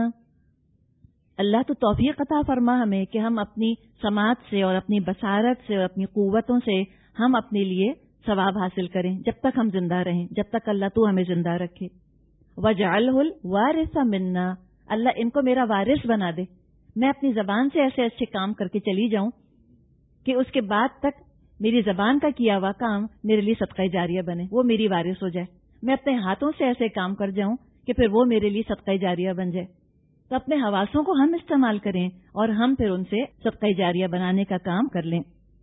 اللہ تو توفیق عطا فرما ہمیں کہ ہم اپنی سماعت سے اور اپنی بصارت سے اور اپنی قوتوں سے ہم اپنے لیے ثواب حاصل کریں جب تک ہم زندہ رہیں، جب تک اللہ تو ہمیں زندہ رکھے. وَجْعَلْهُ الْوَارِثَ مِنَّا، اللہ ان کو میرا وارث بنا دے. میں اپنی زبان سے ایسے اچھے کام کر کے چلی جاؤں کہ اس کے بعد تک میری زبان کا کیا ہوا کام میرے لیے صدقہ جاریہ بنے، وہ میری وارث ہو جائے. میں اپنے ہاتھوں سے ایسے کام کر جاؤں کہ پھر وہ میرے لیے صدقہ جاریہ بن جائے. تو اپنے حواسوں کو ہم استعمال کریں اور ہم پھر ان سے صدقہ جاریہ بنانے کا کام کر لیں.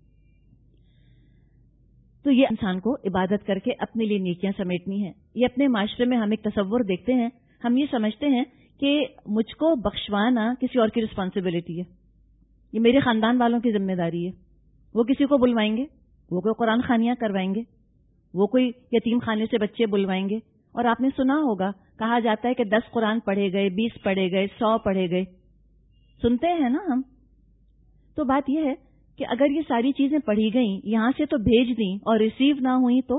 تو یہ انسان کو عبادت کر کے اپنے لیے نیکیاں سمیٹنی ہیں. یہ اپنے معاشرے میں ہم ایک تصور دیکھتے ہیں، ہم یہ سمجھتے ہیں کہ مجھ کو بخشوانا کسی اور کی رسپانسبلٹی ہے، یہ میرے خاندان والوں کی ذمہ داری ہے. وہ کسی کو بلوائیں گے، وہ کوئی قرآن خوانیاں کروائیں گے، وہ کوئی یتیم خانے سے بچے بلوائیں گے. اور آپ نے سنا ہوگا کہا جاتا ہے کہ 10 قرآن پڑھے گئے، 20 پڑھے گئے، 100 پڑھے گئے. سنتے ہیں نا ہم. تو بات یہ ہے کہ اگر یہ ساری چیزیں پڑھی گئیں، یہاں سے تو بھیج دیں اور ریسیو نہ ہوئی تو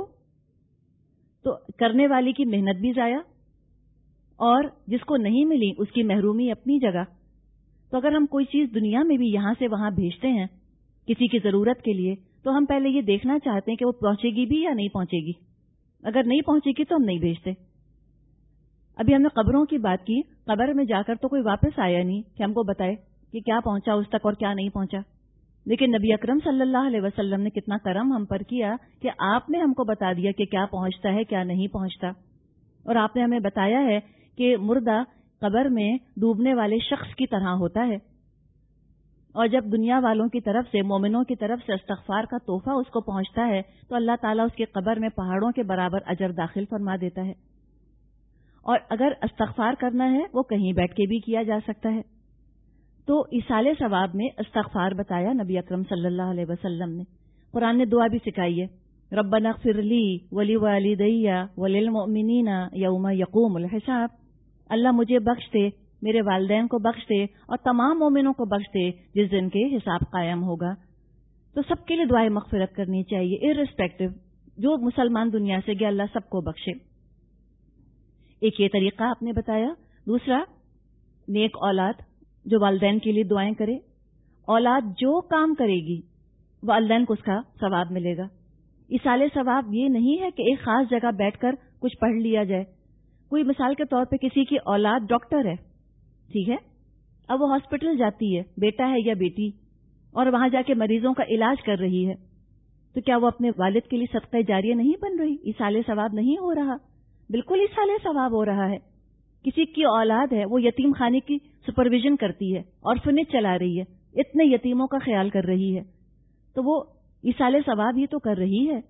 کرنے والی کی محنت بھی ضائع، اور جس کو نہیں ملی اس کی محرومی اپنی جگہ. تو اگر ہم کوئی چیز دنیا میں بھی یہاں سے وہاں بھیجتے ہیں کسی کی ضرورت کے لیے، تو ہم پہلے یہ دیکھنا چاہتے ہیں کہ وہ پہنچے گی بھی یا نہیں پہنچے گی. اگر نہیں پہنچے گی تو ہم نہیں بھیجتے. ابھی ہم نے قبروں کی بات کی، قبر میں جا کر تو کوئی واپس آیا نہیں کہ ہم کو بتائے کہ کیا پہنچا اس تک اور کیا نہیں پہنچا. لیکن نبی اکرم صلی اللہ علیہ وسلم نے کتنا کرم ہم پر کیا کہ آپ نے ہم کو بتا دیا کہ کیا پہنچتا ہے کیا نہیں پہنچتا. اور آپ نے ہمیں بتایا ہے کہ مردہ قبر میں ڈوبنے والے شخص کی طرح ہوتا ہے، اور جب دنیا والوں کی طرف سے، مومنوں کی طرف سے استغفار کا تحفہ اس کو پہنچتا ہے تو اللہ تعالیٰ اس کی قبر میں پہاڑوں کے برابر اجر داخل فرما دیتا ہے. اور اگر استغفار کرنا ہے وہ کہیں بیٹھ کے بھی کیا جا سکتا ہے. تو ایصال ثواب میں استغفار بتایا نبی اکرم صلی اللہ علیہ وسلم نے. قرآن نے دعا بھی سکھائی ہے، ربنا اغفر لی ولوالدی وللمؤمنین یوم یقوم الحساب. اللہ مجھے بخش دے، میرے والدین کو بخش دے اور تمام مومنوں کو بخش دے جس دن کے حساب قائم ہوگا. تو سب کے لیے دعائیں مغفرت کرنی چاہیے، ارسپیکٹو جو مسلمان دنیا سے گیا، اللہ سب کو بخشے. ایک یہ طریقہ آپ نے بتایا. دوسرا، نیک اولاد جو والدین کے لیے دعائیں کرے. اولاد جو کام کرے گی والدین کو اس کا ثواب ملے گا. ایصال ثواب یہ نہیں ہے کہ ایک خاص جگہ بیٹھ کر کچھ پڑھ لیا جائے. کوئی مثال کے طور پہ کسی کی اولاد ڈاکٹر ہے، ٹھیک ہے، اب وہ ہاسپٹل جاتی ہے، بیٹا ہے یا بیٹی، اور وہاں جا کے مریضوں کا علاج کر رہی ہے، تو کیا وہ اپنے والد کے لیے صدقہ جاریہ نہیں بن رہی؟ ایصال ثواب نہیں ہو رہا؟ بالکل ایصال ثواب ہو رہا ہے. کسی کی اولاد ہے، وہ یتیم خانے کی سپرویژن کرتی ہے، آرفنیج چلا رہی ہے، اتنے یتیموں کا خیال کر رہی ہے، تو وہ ایصال ثواب ہی تو کر رہی ہے.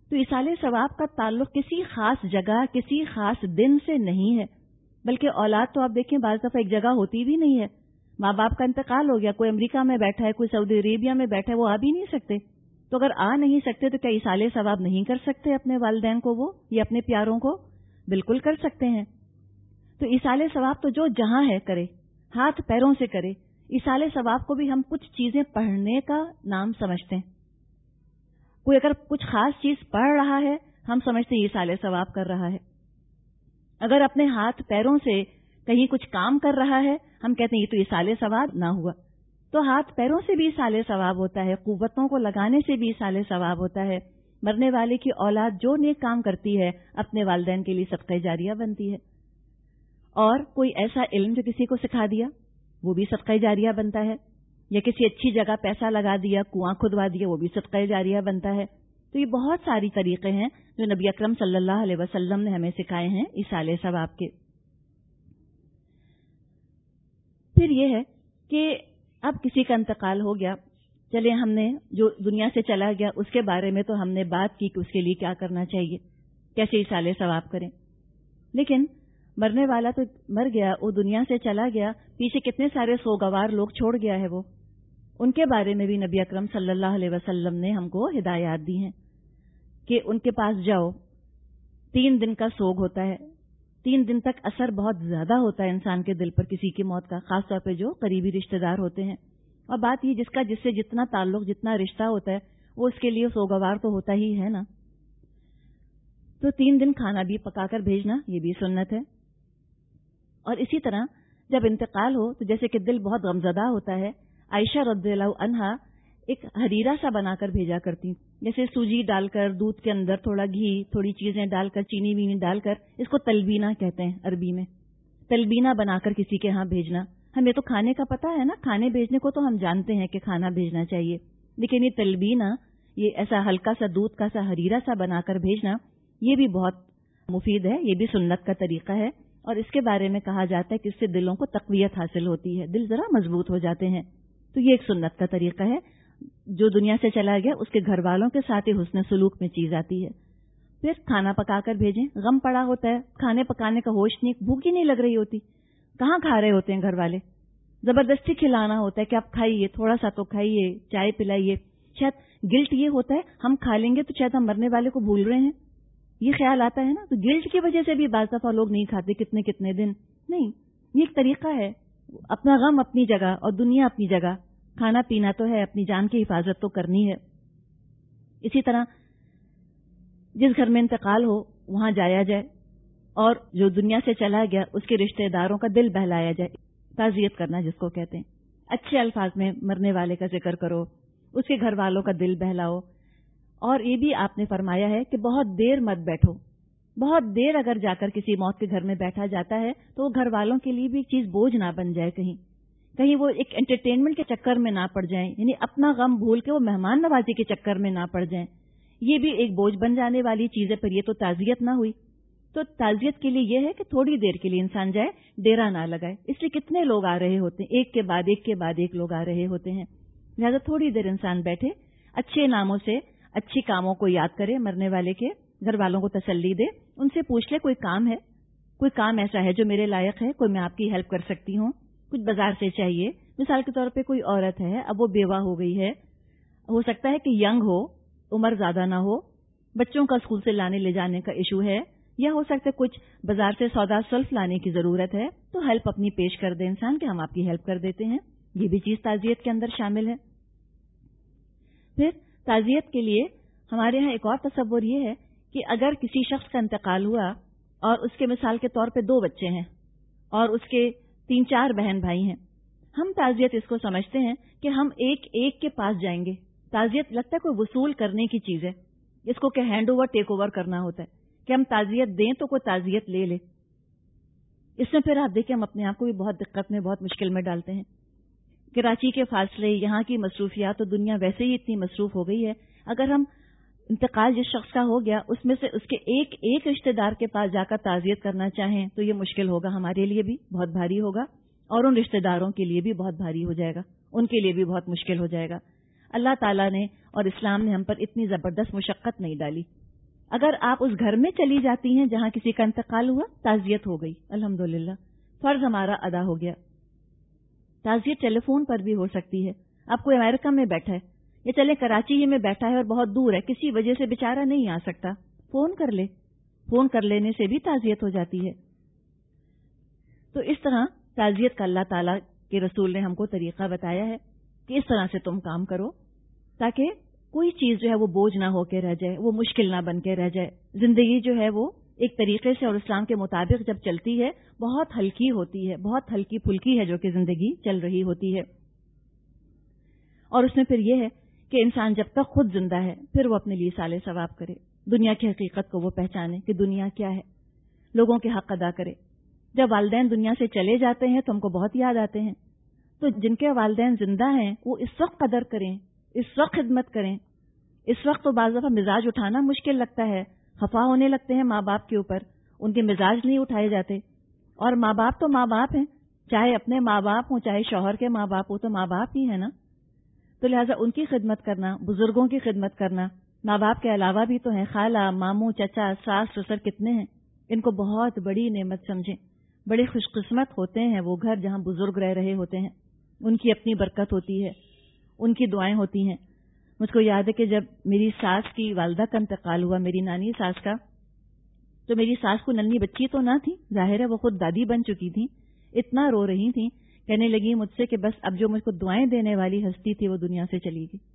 تو ایصال ثواب کا تعلق کسی خاص جگہ کسی خاص دن سے نہیں ہے، بلکہ اولاد تو آپ دیکھیں بعض دفعہ ایک جگہ ہوتی بھی نہیں ہے. ماں باپ کا انتقال ہو گیا، کوئی امریکہ میں بیٹھا ہے، کوئی سعودی عربیہ میں بیٹھا ہے، وہ آ بھی نہیں سکتے. تو اگر آ نہیں سکتے تو کیا ایصال ثواب نہیں کر سکتے اپنے والدین کو وہ یا اپنے پیاروں کو؟ بالکل کر سکتے ہیں. تو ایصال ثواب تو جو جہاں ہے کرے، ہاتھ پیروں سے کرے. ایصال ثواب کو بھی ہم کچھ چیزیں پڑھنے کا نام سمجھتے ہیں. کوئی اگر کچھ خاص چیز پڑھ رہا ہے ہم سمجھتے ہیں ایصال ثواب کر رہا ہے. اگر اپنے ہاتھ پیروں سے کہیں کچھ کام کر رہا ہے ہم کہتے ہیں یہ تو ایصال ثواب نہ ہوا. تو ہاتھ پیروں سے بھی ایصال ثواب ہوتا ہے، قوتوں کو لگانے سے بھی ایصال ثواب ہوتا ہے. مرنے والے کی اولاد جو نیک کام کرتی ہے اپنے والدین کے لیے صدقہ جاریہ بنتی ہے. اور کوئی ایسا علم جو کسی کو سکھا دیا وہ بھی صدقہ جاریہ بنتا ہے، یا کسی اچھی جگہ پیسہ لگا دیا، کنواں کھدوا دیا، وہ بھی صدقہ جاریہ بنتا ہے. تو یہ بہت ساری طریقے ہیں جو نبی اکرم صلی اللہ علیہ وسلم نے ہمیں سکھائے ہیں ایصال ثواب کے. پھر یہ ہے کہ اب کسی کا انتقال ہو گیا، چلے ہم نے جو دنیا سے چلا گیا اس کے بارے میں تو ہم نے بات کی کہ اس کے لیے کیا کرنا چاہیے، کیسے ایصال ثواب کریں. لیکن مرنے والا تو مر گیا، وہ دنیا سے چلا گیا، پیچھے کتنے سارے سوگوار لوگ چھوڑ گیا ہے وہ. ان کے بارے میں بھی نبی اکرم صلی اللہ علیہ وسلم نے ہم کو ہدایات دی ہیں کہ ان کے پاس جاؤ. 3 دن کا سوگ ہوتا ہے، 3 دن تک اثر بہت زیادہ ہوتا ہے انسان کے دل پر کسی کی موت کا، خاص طور پہ جو قریبی رشتہ دار ہوتے ہیں. اور بات یہ جس سے جتنا تعلق جتنا رشتہ ہوتا ہے وہ اس کے لیے سوگوار تو ہوتا ہی ہے نا. تو 3 دن کھانا بھی پکا کر بھیجنا یہ بھی سنت ہے. اور اسی طرح جب انتقال ہو تو جیسے کہ دل بہت غمزدہ ہوتا ہے، عائشہ رضی اللہ عنہا ایک حریرہ سا بنا کر بھیجا کرتی، جیسے سوجی ڈال کر دودھ کے اندر تھوڑا گھی تھوڑی چیزیں ڈال کر چینی وینی ڈال کر، اس کو تلبینہ کہتے ہیں عربی میں. تلبینہ بنا کر کسی کے ہاں بھیجنا. ہمیں تو کھانے کا پتہ ہے نا، کھانے بھیجنے کو تو ہم جانتے ہیں کہ کھانا بھیجنا چاہیے، لیکن یہ تلبینہ، یہ ایسا ہلکا سا دودھ کا سا حریرہ سا بنا کر بھیجنا یہ بھی بہت مفید ہے، یہ بھی سنت کا طریقہ ہے. اور اس کے بارے میں کہا جاتا ہے کہ اس سے دلوں کو تقویت حاصل ہوتی ہے، دل ذرا مضبوط ہو جاتے ہیں. تو یہ ایک سنت کا طریقہ ہے. جو دنیا سے چلا گیا اس کے گھر والوں کے ساتھ ہی حسن سلوک میں چیز آتی ہے. پھر کھانا پکا کر بھیجیں. غم پڑا ہوتا ہے، کھانے پکانے کا ہوش نہیں، بھوک ہی نہیں لگ رہی ہوتی، کہاں کھا رہے ہوتے ہیں گھر والے، زبردستی کھلانا ہوتا ہے کہ آپ کھائیے، تھوڑا سا تو کھائیے، چائے پلائیے. شاید گلٹ یہ ہوتا ہے ہم کھا لیں گے تو شاید ہم مرنے والے کو بھول رہے ہیں، یہ خیال آتا ہے نا. تو گلٹ کی وجہ سے بھی بعض دفعہ لوگ نہیں کھاتے کتنے دن. نہیں، یہ ایک طریقہ ہے. اپنا غم اپنی جگہ اور دنیا اپنی جگہ، کھانا پینا تو ہے، اپنی جان کی حفاظت تو کرنی ہے. اسی طرح جس گھر میں انتقال ہو وہاں جایا جائے اور جو دنیا سے چلا گیا اس کے رشتہ داروں کا دل بہلایا جائے. تعزیت کرنا جس کو کہتے ہیں، اچھے الفاظ میں مرنے والے کا ذکر کرو، اس کے گھر والوں کا دل بہلاؤ. اور یہ بھی آپ نے فرمایا ہے کہ بہت دیر مت بیٹھو. بہت دیر اگر جا کر کسی موت کے گھر میں بیٹھا جاتا ہے تو وہ گھر والوں کے لیے بھی ایک چیز بوجھ نہ بن جائے، کہیں وہ ایک انٹرٹینمنٹ کے چکر میں نہ پڑ جائیں، یعنی اپنا غم بھول کے وہ مہمان نوازی کے چکر میں نہ پڑ جائیں. یہ بھی ایک بوجھ بن جانے والی چیز ہے. پر یہ تو تعزیت نہ ہوئی. تو تعزیت کے لیے یہ ہے کہ تھوڑی دیر کے لیے انسان جائے، ڈیرا نہ لگائے. اس لیے کتنے لوگ آ رہے ہوتے ہیں، ایک کے بعد ایک لوگ آ رہے ہوتے ہیں. لہٰذا تھوڑی دیر انسان بیٹھے، اچھے ناموں سے اچھی کاموں کو یاد کرے، مرنے والے کے گھر والوں کو تسلی دے، ان سے پوچھ لے کوئی کام ایسا ہے جو میرے لائق ہے، کوئی میں آپ کی ہیلپ کر سکتی ہوں، کچھ بازار سے چاہیے. مثال کے طور پہ کوئی عورت ہے، اب وہ بیوہ ہو گئی ہے، ہو سکتا ہے کہ ینگ ہو، عمر زیادہ نہ ہو، بچوں کا اسکول سے لانے لے جانے کا ایشو ہے، یا ہو سکتا ہے کچھ بازار سے سودا سلف لانے کی ضرورت ہے، تو ہیلپ اپنی پیش کر دے انسان کہ ہم آپ کی ہیلپ کر دیتے ہیں. یہ بھی چیز تعزیت کے اندر شامل ہے. پھر تعزیت کے لیے ہمارے ہاں ایک اور تصور یہ ہے کہ اگر کسی شخص کا انتقال ہوا اور اس کے مثال کے طور پہ 2 بچے ہیں اور اس کے 3-4 بہن بھائی ہیں، ہم تعزیت اس کو سمجھتے ہیں کہ ہم ایک کے پاس جائیں گے. تعزیت لگتا ہے کوئی وصول کرنے کی چیز ہے، اس کو کہ ہینڈ اوور ٹیک اوور کرنا ہوتا ہے کہ ہم تعزیت دیں تو کوئی تعزیت لے لے. اس میں پھر آپ دیکھیں ہم اپنے آپ کو بھی بہت دقت میں بہت مشکل میں ڈالتے ہیں. کراچی کے فاصلے، یہاں کی مصروفیات، تو دنیا ویسے ہی اتنی مصروف ہو گئی ہے. اگر ہم انتقال جس شخص کا ہو گیا اس میں سے اس کے ایک رشتہ دار کے پاس جا کر تعزیت کرنا چاہیں تو یہ مشکل ہوگا، ہمارے لیے بھی بہت بھاری ہوگا اور ان رشتہ داروں کے لیے بھی بہت بھاری ہو جائے گا، ان کے لیے بھی بہت مشکل ہو جائے گا. اللہ تعالیٰ نے اور اسلام نے ہم پر اتنی زبردست مشقت نہیں ڈالی اگر آپ اس گھر میں چلی جاتی ہیں جہاں کسی کا انتقال ہوا، تعزیت ہو گئی، الحمدللہ فرض ہمارا ادا ہو گیا۔ تعزیت ٹیلی فون پر بھی ہو سکتی ہے۔ آپ کوئی امریکہ میں بیٹھا ہے یا چلے کراچی ہی میں بیٹھا ہے اور بہت دور ہے، کسی وجہ سے بیچارہ نہیں آ سکتا، فون کر لے، فون کر لینے سے بھی تعزیت ہو جاتی ہے۔ تو اس طرح تعزیت کا اللہ تعالیٰ کے رسول نے ہم کو طریقہ بتایا ہے کہ اس طرح سے تم کام کرو تاکہ کوئی چیز جو ہے وہ بوجھ نہ ہو کے رہ جائے، وہ مشکل نہ بن کے رہ جائے۔ زندگی جو ہے وہ ایک طریقے سے اور اسلام کے مطابق جب چلتی ہے بہت ہلکی ہوتی ہے، بہت ہلکی پھلکی ہے جو کہ زندگی چل رہی ہوتی ہے۔ اور اس میں پھر یہ ہے کہ انسان جب تک خود زندہ ہے پھر وہ اپنے لیے صالح ثواب کرے، دنیا کی حقیقت کو وہ پہچانے کہ دنیا کیا ہے، لوگوں کے حق ادا کرے۔ جب والدین دنیا سے چلے جاتے ہیں تو ہم کو بہت یاد آتے ہیں، تو جن کے والدین زندہ ہیں وہ اس وقت قدر کریں، اس وقت خدمت کریں۔ اس وقت تو بعض دفعہ مزاج اٹھانا مشکل لگتا ہے، خفا ہونے لگتے ہیں ماں باپ کے اوپر، ان کے مزاج نہیں اٹھائے جاتے، اور ماں باپ تو ماں باپ ہیں، چاہے اپنے ماں باپ ہوں چاہے شوہر کے ماں باپ ہوں، تو ماں باپ ہی ہے نا۔ تو لہٰذا ان کی خدمت کرنا، بزرگوں کی خدمت کرنا، ماں باپ کے علاوہ بھی تو ہیں خالہ، ماموں، چچا، ساس، سسر کتنے ہیں، ان کو بہت بڑی نعمت سمجھیں۔ بڑے خوش قسمت ہوتے ہیں وہ گھر جہاں بزرگ رہ رہے ہوتے ہیں، ان کی اپنی برکت ہوتی ہے، ان کی دعائیں ہوتی ہیں۔ مجھ کو یاد ہے کہ جب میری ساس کی والدہ کا انتقال ہوا، میری نانی ساس کا، تو میری ساس کو ننھی بچی تو نہ تھی، ظاہر ہے وہ خود دادی بن چکی تھی، اتنا رو رہی تھی، کہنے لگی مجھ سے کہ بس اب جو مجھ کو دعائیں دینے والی ہستی تھی وہ دنیا سے چلی گئی۔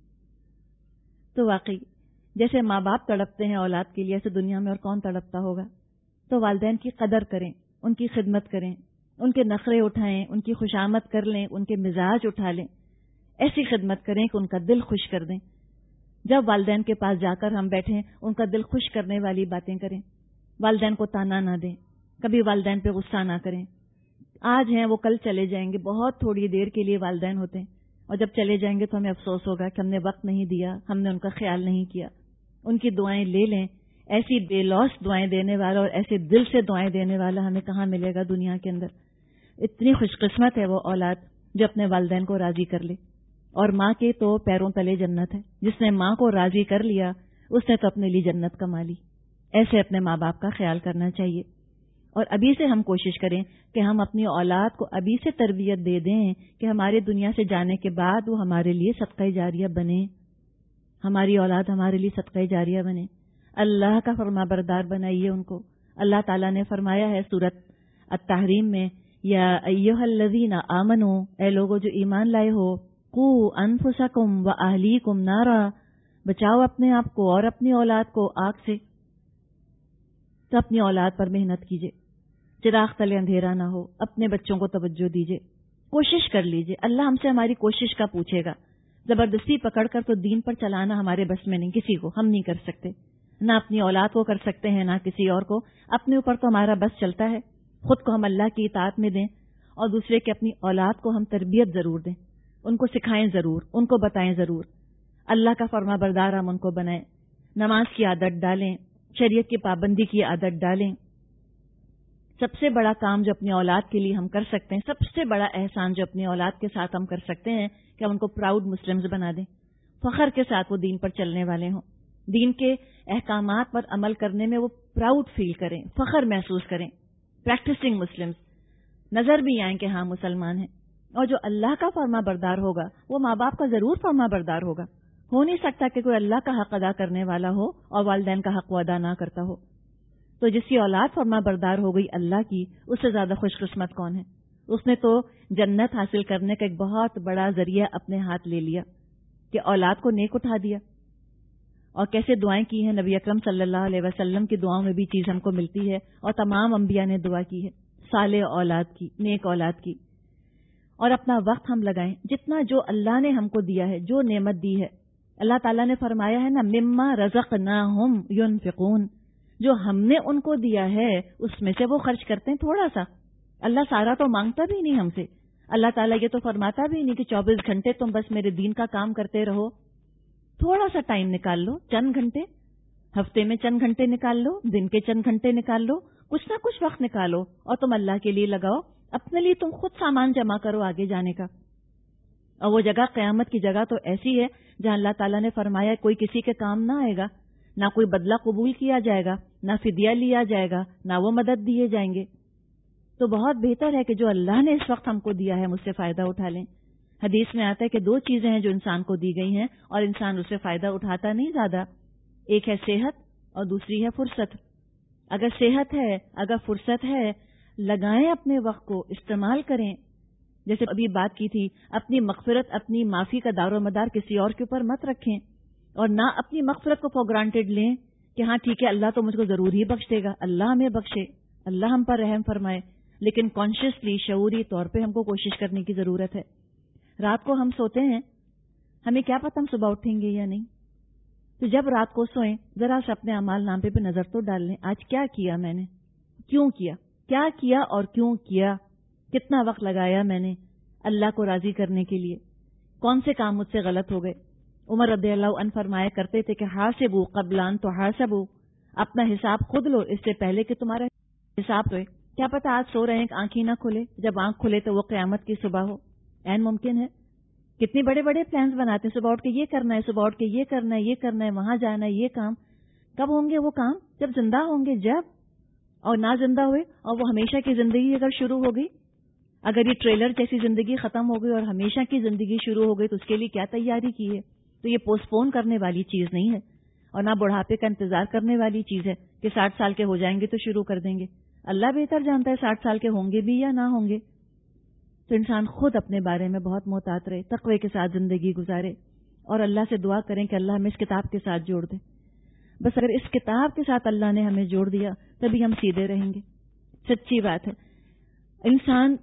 تو واقعی جیسے ماں باپ تڑپتے ہیں اولاد کے لیے، ایسے دنیا میں اور کون تڑپتا ہوگا۔ تو والدین کی قدر کریں، ان کی خدمت کریں، ان کے نخرے اٹھائیں، ان کی خوشامد کر لیں، ان کے مزاج اٹھا لیں، ایسی خدمت کریں کہ ان کا دل خوش کر دیں۔ جب والدین کے پاس جا کر ہم بیٹھیں ان کا دل خوش کرنے والی باتیں کریں، والدین کو تانا نہ دیں، کبھی والدین پہ غصہ نہ کریں۔ آج ہیں وہ کل چلے جائیں گے، بہت تھوڑی دیر کے لیے والدین ہوتے ہیں، اور جب چلے جائیں گے تو ہمیں افسوس ہوگا کہ ہم نے وقت نہیں دیا، ہم نے ان کا خیال نہیں کیا۔ ان کی دعائیں لے لیں، ایسی بے لوث دعائیں دینے والا اور ایسے دل سے دعائیں دینے والا ہمیں کہاں ملے گا دنیا کے اندر۔ اتنی خوش قسمت ہے وہ اولاد جو اپنے والدین کو راضی کر لے، اور ماں کے تو پیروں تلے جنت ہے، جس نے ماں کو راضی کر لیا اس نے تو اپنے لیے جنت کما لی۔ ایسے اپنے ماں باپ کا خیال کرنا چاہیے، اور ابھی سے ہم کوشش کریں کہ ہم اپنی اولاد کو ابھی سے تربیت دے دیں کہ ہمارے دنیا سے جانے کے بعد وہ ہمارے لیے صدقہ جاریہ بنے، ہماری اولاد ہمارے لیے صدقہ جاریہ بنے، اللہ کا فرما بردار بنائیے ان کو۔ اللہ تعالیٰ نے فرمایا ہے سورۃ التحریم میں، یا ایھا الذین آمنو، اے لوگو جو ایمان لائے ہو، قوا انفسکم واہلیکم نارا، بچاؤ اپنے آپ کو اور اپنی اولاد کو آگ سے۔ تو اپنی اولاد پر محنت کیجئے، چراغ تلے اندھیرا نہ ہو، اپنے بچوں کو توجہ دیجئے، کوشش کر لیجئے۔ اللہ ہم سے ہماری کوشش کا پوچھے گا، زبردستی پکڑ کر تو دین پر چلانا ہمارے بس میں نہیں، کسی کو ہم نہیں کر سکتے، نہ اپنی اولاد کو کر سکتے ہیں نہ کسی اور کو۔ اپنے اوپر تو ہمارا بس چلتا ہے، خود کو ہم اللہ کی اطاعت میں دیں، اور دوسرے کی اپنی اولاد کو ہم تربیت ضرور دیں، ان کو سکھائیں ضرور، ان کو بتائیں ضرور، اللہ کا فرما بردار ہم ان کو بنائیں، نماز کی عادت ڈالیں، شریعت کی پابندی کی عادت ڈالیں۔ سب سے بڑا کام جو اپنی اولاد کے لیے ہم کر سکتے ہیں، سب سے بڑا احسان جو اپنی اولاد کے ساتھ ہم کر سکتے ہیں کہ ہم ان کو پراؤڈ مسلمز بنا دیں، فخر کے ساتھ وہ دین پر چلنے والے ہوں، دین کے احکامات پر عمل کرنے میں وہ پراؤڈ فیل کریں، فخر محسوس کریں، پریکٹسنگ مسلمز نظر بھی آئیں کہ ہاں مسلمان ہیں۔ اور جو اللہ کا فرما بردار ہوگا وہ ماں باپ کا ضرور فرما بردار ہوگا۔ ہو نہیں سکتا کہ کوئی اللہ کا حق ادا کرنے والا ہو اور والدین کا حق وہ ادا نہ کرتا ہو۔ تو جس کی اولاد فرما بردار ہو گئی اللہ کی، اس سے زیادہ خوش قسمت کون ہے؟ اس نے تو جنت حاصل کرنے کا ایک بہت بڑا ذریعہ اپنے ہاتھ لے لیا کہ اولاد کو نیک اٹھا دیا۔ اور کیسے دعائیں کی ہیں نبی اکرم صلی اللہ علیہ وسلم کی دعاؤں میں بھی چیز ہم کو ملتی ہے، اور تمام انبیاء نے دعا کی ہے صالح اولاد کی، نیک اولاد کی۔ اور اپنا وقت ہم لگائیں، جتنا جو اللہ نے ہم کو دیا ہے، جو نعمت دی ہے، اللہ تعالیٰ نے فرمایا ہے نا، مما رزقناہم ینفقون، جو ہم نے ان کو دیا ہے اس میں سے وہ خرچ کرتے ہیں تھوڑا سا۔ اللہ سارا تو مانگتا بھی نہیں ہم سے، اللہ تعالیٰ یہ تو فرماتا بھی نہیں کہ 24 گھنٹے تم بس میرے دین کا کام کرتے رہو۔ تھوڑا سا ٹائم نکال لو، چند گھنٹے، ہفتے میں چند گھنٹے نکال لو، دن کے چند گھنٹے نکال لو، کچھ نہ کچھ وقت نکالو اور تم اللہ کے لیے لگاؤ، اپنے لیے تم خود سامان جمع کرو آگے جانے کا۔ اور وہ جگہ قیامت کی جگہ تو ایسی ہے جہاں اللہ تعالیٰ نے فرمایا کوئی کسی کے کام نہ آئے گا، نہ کوئی بدلہ قبول کیا جائے گا، نہ فدیہ لیا جائے گا، نہ وہ مدد دیے جائیں گے. تو بہت بہتر ہے کہ جو اللہ نے اس وقت ہم کو دیا ہے ہم اس سے فائدہ اٹھا لیں. حدیث میں آتا ہے کہ 2 چیزیں ہیں جو انسان کو دی گئی ہیں اور انسان اس سے فائدہ اٹھاتا نہیں زیادہ. ایک ہے صحت اور دوسری ہے فرصت. اگر صحت ہے، اگر فرصت ہے، لگائیں اپنے وقت کو، استعمال کریں. جیسے ابھی بات کی تھی، اپنی مغفرت، اپنی معافی کا دار و مدار کسی اور کے اوپر مت رکھیں، اور نہ اپنی مغفرت کو فار گرانٹیڈ لیں کہ ہاں ٹھیک ہے اللہ تو مجھ کو ضرور ہی بخش دے گا، اللہ ہمیں بخشے، اللہ ہم پر رحم فرمائے. لیکن کانشیسلی، شعوری طور پہ ہم کو کوشش کرنے کی ضرورت ہے. رات کو ہم سوتے ہیں، ہمیں کیا پتہ ہم صبح اٹھیں گے یا نہیں. تو جب رات کو سوئیں ذرا سا اپنے اعمال نامے پہ نظر تو ڈال لیں. آج کیا کیا میں نے، کیوں کیا، کیا کیا اور کیوں کیا، کتنا وقت لگایا میں نے اللہ کو راضی کرنے کے لیے، کون سے کام مجھ سے غلط ہو گئے. عمر رضی اللہ عنہ فرمایا کرتے تھے کہ حاسبوا قبل ان تحاسبوا، اپنا حساب خود لو اس سے پہلے کہ تمہارا حساب ہوئے. کیا پتہ آج سو رہے ہیں کہ آنکھ ہی نہ کھلے، جب آنکھ کھلے تو وہ قیامت کی صبح ہو. عین ممکن ہے. کتنے بڑے بڑے پلانز بناتے ہیں، صبح اٹھ کے یہ کرنا ہے، صبح اٹھ کے یہ کرنا ہے، یہ کرنا ہے، وہاں جانا ہے، یہ کام. کب ہوں گے وہ کام؟ جب زندہ ہوں گے. جب اور نہ زندہ ہوئے اور وہ ہمیشہ کی زندگی اگر شروع ہو گئی، اگر یہ ٹریلر جیسی زندگی ختم ہو گئی اور ہمیشہ کی زندگی شروع ہو گئی تو اس کے لیے کیا تیاری کی ہے؟ تو یہ پوسٹ پون کرنے والی چیز نہیں ہے، اور نہ بڑھاپے کا انتظار کرنے والی چیز ہے کہ 60 سال کے ہو جائیں گے تو شروع کر دیں گے. اللہ بہتر جانتا ہے 60 سال کے ہوں گے بھی یا نہ ہوں گے. تو انسان خود اپنے بارے میں بہت محتاط رہے، تقوی کے ساتھ زندگی گزارے، اور اللہ سے دعا کریں کہ اللہ ہمیں اس کتاب کے ساتھ جوڑ دے. بس اگر اس کتاب کے ساتھ اللہ نے ہمیں جوڑ دیا تبھی ہم سیدھے رہیں گے. سچی بات ہے. انسان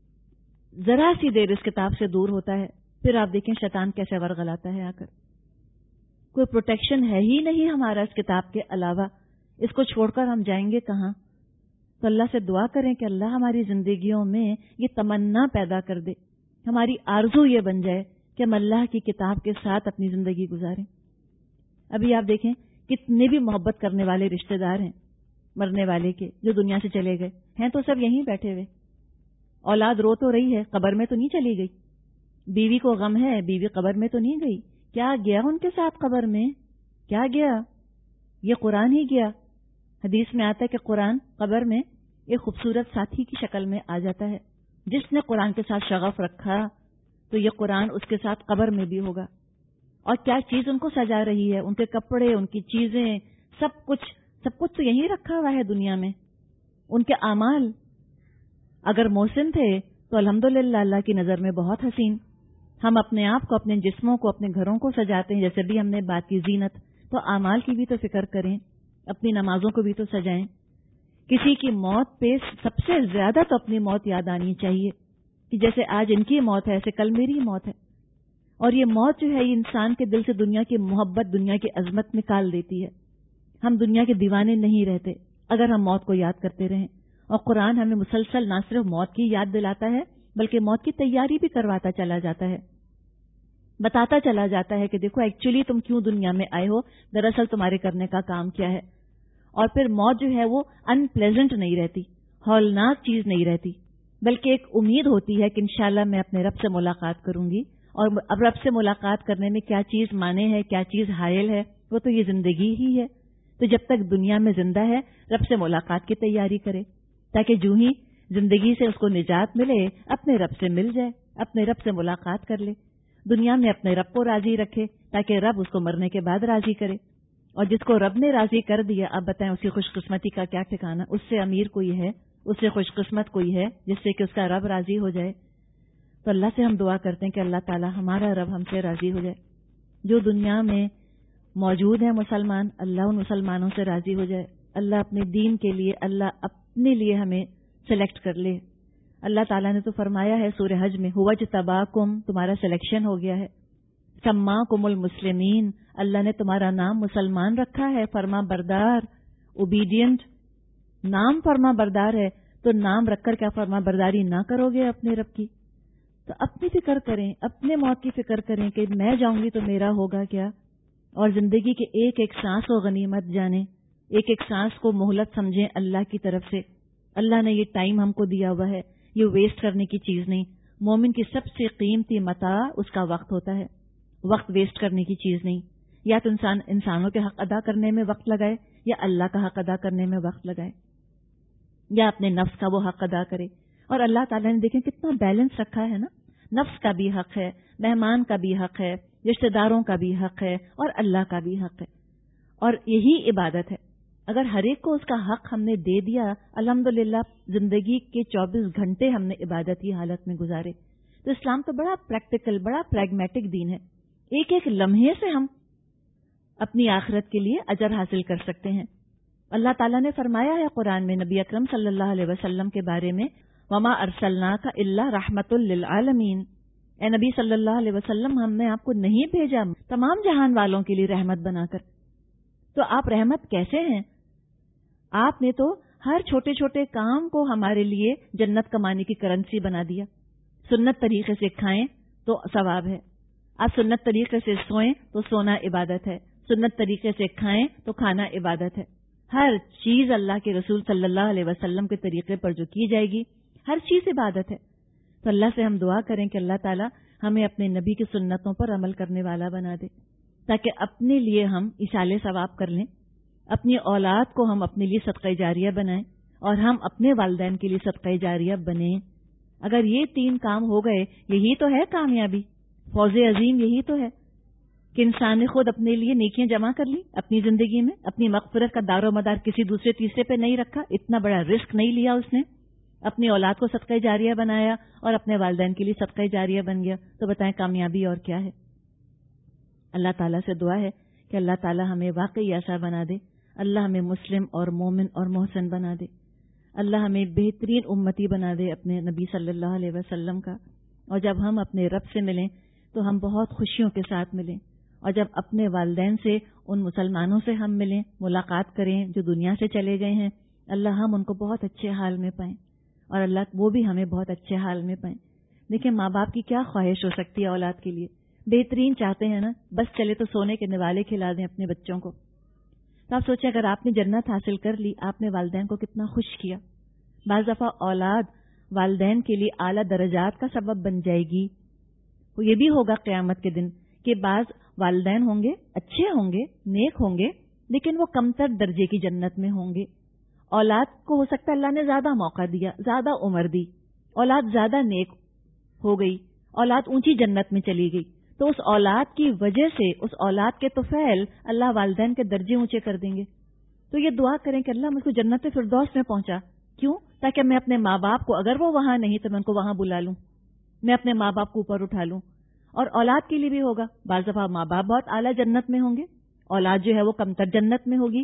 ذرا سی دیر اس کتاب سے دور ہوتا ہے، پھر آپ دیکھیں شیطان کیسے ورغلاتا ہے آ کر. کوئی پروٹیکشن ہے ہی نہیں ہمارا اس کتاب کے علاوہ. اس کو چھوڑ کر ہم جائیں گے کہاں؟ تو اللہ سے دعا کریں کہ اللہ ہماری زندگیوں میں یہ تمنا پیدا کر دے، ہماری آرزو یہ بن جائے کہ ہم اللہ کی کتاب کے ساتھ اپنی زندگی گزاریں. ابھی آپ دیکھیں کتنے بھی محبت کرنے والے رشتہ دار ہیں مرنے والے کے جو دنیا سے چلے گئے ہیں، تو سب یہیں بیٹھے ہوئے. اولاد رو تو رہی ہے، قبر میں تو نہیں چلی گئی. بیوی کو غم ہے، بیوی قبر میں تو نہیں گئی. کیا گیا ان کے ساتھ قبر میں؟ کیا گیا؟ یہ قرآن ہی گیا. حدیث میں آتا ہے کہ قرآن قبر میں ایک خوبصورت ساتھی کی شکل میں آ جاتا ہے. جس نے قرآن کے ساتھ شغف رکھا تو یہ قرآن اس کے ساتھ قبر میں بھی ہوگا. اور کیا چیز ان کو سجا رہی ہے، ان کے کپڑے، ان کی چیزیں، سب کچھ تو یہی رکھا ہوا ہے دنیا میں. ان کے اعمال اگر محسن تھے تو الحمدللہ اللہ کی نظر میں بہت حسین. ہم اپنے آپ کو، اپنے جسموں کو، اپنے گھروں کو سجاتے ہیں. جیسے بھی ہم نے بات کی زینت، تو اعمال کی بھی تو فکر کریں، اپنی نمازوں کو بھی تو سجائیں. کسی کی موت پہ سب سے زیادہ تو اپنی موت یاد آنی چاہیے کہ جیسے آج ان کی موت ہے ایسے کل میری موت ہے. اور یہ موت جو ہے یہ انسان کے دل سے دنیا کی محبت، دنیا کی عظمت نکال دیتی ہے. ہم دنیا کے دیوانے نہیں رہتے اگر ہم موت کو یاد کرتے رہیں. اور قرآن ہمیں مسلسل نہ صرف موت کی یاد دلاتا ہے بلکہ موت کی تیاری بھی کرواتا چلا جاتا ہے، بتاتا چلا جاتا ہے کہ دیکھو ایکچولی تم کیوں دنیا میں آئے ہو، دراصل تمہارے کرنے کا کام کیا ہے. اور پھر موت جو ہے وہ ان پلیزنٹ نہیں رہتی، ہولناک چیز نہیں رہتی، بلکہ ایک امید ہوتی ہے کہ انشاءاللہ میں اپنے رب سے ملاقات کروں گی. اور اب رب سے ملاقات کرنے میں کیا چیز مانے ہے، کیا چیز حائل ہے، وہ تو یہ زندگی ہی ہے. تو جب تک دنیا میں زندہ ہے رب سے ملاقات کی تیاری کرے، تاکہ جو ہی زندگی سے اس کو نجات ملے اپنے رب سے مل جائے، اپنے رب سے ملاقات کر لے. دنیا میں اپنے رب کو راضی رکھے تاکہ رب اس کو مرنے کے بعد راضی کرے. اور جس کو رب نے راضی کر دیا، اب بتائیں اسی خوش قسمتی کا کیا ٹھکانہ. اس سے امیر کوئی ہے، اس سے خوش قسمت کوئی ہے جس سے کہ اس کا رب راضی ہو جائے. تو اللہ سے ہم دعا کرتے ہیں کہ اللہ تعالی ہمارا رب ہم سے راضی ہو جائے. جو دنیا میں موجود ہیں مسلمان، اللہ ان مسلمانوں سے راضی ہو جائے. اللہ اپنے دین کے لیے، اللہ اپنے لیے ہمیں سلیکٹ کر لے. اللہ تعالیٰ نے تو فرمایا ہے سورہ حج میں، هو اجتباکم، تمہارا سلیکشن ہو گیا ہے. سماکم المسلمین، اللہ نے تمہارا نام مسلمان رکھا ہے، فرما بردار، اوبیڈینٹ. نام فرما بردار ہے تو نام رکھ کر کیا فرما برداری نہ کرو گے اپنے رب کی؟ تو اپنی فکر کریں، اپنے موت کی فکر کریں کہ میں جاؤں گی تو میرا ہوگا کیا. اور زندگی کے ایک ایک سانس کو غنیمت جانیں، ایک ایک سانس کو مہلت سمجھیں اللہ کی طرف سے. اللہ نے یہ ٹائم ہم کو دیا ہوا ہے، یہ ویسٹ کرنے کی چیز نہیں. مومن کی سب سے قیمتی متاع اس کا وقت ہوتا ہے، وقت ویسٹ کرنے کی چیز نہیں. یا تو انسانوں کے حق ادا کرنے میں وقت لگائے یا اللہ کا حق ادا کرنے میں وقت لگائے یا اپنے نفس کا وہ حق ادا کرے. اور اللہ تعالیٰ نے دیکھیں کتنا بیلنس رکھا ہے نا, نفس کا بھی حق ہے, مہمان کا بھی حق ہے, رشتہ داروں کا بھی حق ہے اور اللہ کا بھی حق ہے. اور یہی عبادت ہے. اگر ہر ایک کو اس کا حق ہم نے دے دیا, الحمدللہ زندگی کے 24 گھنٹے ہم نے عبادت کی حالت میں گزارے. تو اسلام تو بڑا پریکٹیکل, بڑا پریگمیٹک دین ہے. ایک ایک لمحے سے ہم اپنی آخرت کے لیے اجر حاصل کر سکتے ہیں. اللہ تعالیٰ نے فرمایا ہے قرآن میں نبی اکرم صلی اللہ علیہ وسلم کے بارے میں, وما ارسلناک الا رحمۃ للعالمین, اے نبی صلی اللہ علیہ وسلم ہم نے آپ کو نہیں بھیجا تمام جہان والوں کے لیے رحمت بنا کر. تو آپ رحمت کیسے ہیں؟ آپ نے تو ہر چھوٹے چھوٹے کام کو ہمارے لیے جنت کمانے کی کرنسی بنا دیا. سنت طریقے سے کھائیں تو ثواب ہے, آپ سنت طریقے سے سوئیں تو سونا عبادت ہے, سنت طریقے سے کھائیں تو کھانا عبادت ہے. ہر چیز اللہ کے رسول صلی اللہ علیہ وسلم کے طریقے پر جو کی جائے گی ہر چیز عبادت ہے. تو اللہ سے ہم دعا کریں کہ اللہ تعالیٰ ہمیں اپنے نبی کی سنتوں پر عمل کرنے والا بنا دے, تاکہ اپنے لیے ہم اصالے ثواب کر لیں, اپنی اولاد کو ہم اپنے لیے صدقہ جاریہ بنائیں اور ہم اپنے والدین کے لیے صدقہ جاریہ بنیں. اگر یہ 3 کام ہو گئے, یہی تو ہے کامیابی, فوز عظیم یہی تو ہے کہ انسان نے خود اپنے لیے نیکیاں جمع کر لی اپنی زندگی میں, اپنی مغفرت کا دار و مدار کسی دوسرے تیسرے پہ نہیں رکھا, اتنا بڑا رسک نہیں لیا اس نے, اپنی اولاد کو صدقہ جاریہ بنایا اور اپنے والدین کے لیے صدقہ جاریہ بن گیا. تو بتائیں کامیابی اور کیا ہے؟ اللہ تعالیٰ سے دعا ہے کہ اللہ تعالیٰ ہمیں واقعی ایسا بنا دے, اللہ ہمیں مسلم اور مومن اور محسن بنا دے, اللہ ہمیں بہترین امتی بنا دے اپنے نبی صلی اللہ علیہ وسلم کا. اور جب ہم اپنے رب سے ملیں تو ہم بہت خوشیوں کے ساتھ ملیں, اور جب اپنے والدین سے, ان مسلمانوں سے ہم ملیں, ملاقات کریں جو دنیا سے چلے گئے ہیں, اللہ ہم ان کو بہت اچھے حال میں پائیں اور اللہ وہ بھی ہمیں بہت اچھے حال میں پائیں. دیکھیں ماں باپ کی کیا خواہش ہو سکتی ہے اولاد کے لیے, بہترین چاہتے ہیں نا, بس چلے تو سونے کے نوالے کھلا دیں اپنے بچوں کو. تو آپ سوچیں اگر آپ نے جنت حاصل کر لی, آپ نے والدین کو کتنا خوش کیا. بعض دفعہ اولاد والدین کے لیے اعلیٰ درجات کا سبب بن جائے گی. وہ یہ بھی ہوگا قیامت کے دن کہ بعض والدین ہوں گے, اچھے ہوں گے, نیک ہوں گے, لیکن وہ کمتر درجے کی جنت میں ہوں گے. اولاد کو ہو سکتا ہے اللہ نے زیادہ موقع دیا, زیادہ عمر دی, اولاد زیادہ نیک ہو گئی, اولاد اونچی جنت میں چلی گئی, تو اس اولاد کی وجہ سے, اس اولاد کے طفیل اللہ والدین کے درجے اونچے کر دیں گے. تو یہ دعا کریں کہ اللہ مجھ کو جنت فردوس میں پہنچا. کیوں؟ تاکہ میں اپنے ماں باپ کو, اگر وہ وہاں نہیں تو میں ان کو وہاں بلا لوں, میں اپنے ماں باپ کو اوپر اٹھا لوں. اور اولاد کے لیے بھی ہوگا, بعض دفعہ ماں باپ بہت اعلیٰ جنت میں ہوں گے, اولاد جو ہے وہ کمتر جنت میں ہوگی.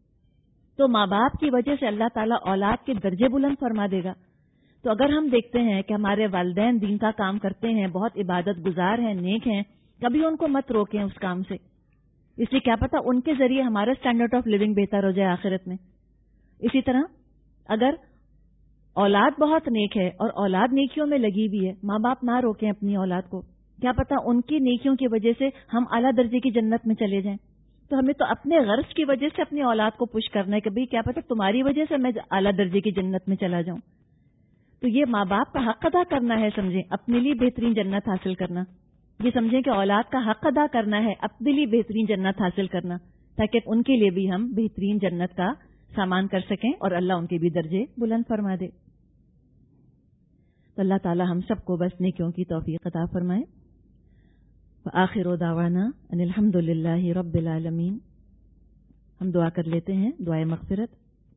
تو ماں باپ کی وجہ سے اللہ تعالیٰ اولاد کے درجے بلند فرما دے گا. تو اگر ہم دیکھتے ہیں کہ ہمارے والدین دین کا کام کرتے ہیں, بہت عبادت گزار ہیں, نیک ہیں, کبھی ان کو مت روکیں اس کام سے, اس لیے کیا پتا ان کے ذریعے ہمارا اسٹینڈرڈ آف لیونگ بہتر ہو جائے آخرت میں. اسی طرح اگر اولاد بہت نیک ہے اور اولاد نیکیوں میں لگی ہوئی ہے, ماں باپ نہ روکیں اپنی اولاد کو, کیا پتا ان کی نیکیوں کی وجہ سے ہم اعلیٰ درجے کی جنت میں چلے جائیں. تو ہمیں تو اپنے غرض کی وجہ سے اپنی اولاد کو پش کرنا ہے کہ بھئی کیا پتا تمہاری وجہ سے میں اعلیٰ درجے کی جنت میں چلا جاؤں. تو یہ ماں باپ کا حق ادا کرنا ہے, سمجھیں, اپنے لیے بہترین جنت حاصل کرنا. یہ سمجھیں کہ اولاد کا حق ادا کرنا ہے, اپنے لیے بہترین جنت حاصل کرنا, تاکہ ان کے لیے بھی ہم بہترین جنت کا سامان کر سکیں اور اللہ ان کے بھی درجے بلند فرما دے. تو اللہ تعالی ہم سب کو بس نیکیوں کی توفیق عطا فرمائے. وآخر دعوانا ان الحمد للہ رب العالمین. ہم دعا کر لیتے ہیں, دعائے مغفرت.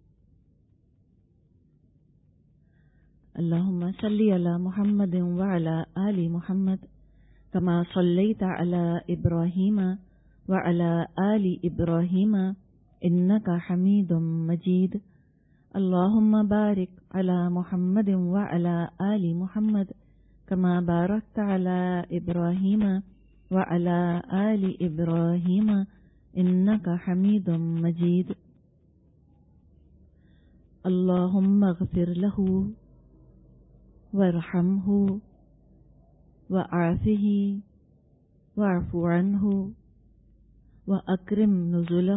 اللہم صلی علی محمد وعلی آل محمد کما صلیت علی ابراہیم وعلی آل ابراہیم انک حمید مجید. اللہم بارک علی محمد وعلی آل محمد کما بارکت علی ابراہیم وعلی آل ابراہیم انک حمید مجید. اللہم اغفر لہ وارحمہ وعافہ واعف عنہ واکرم نزلہ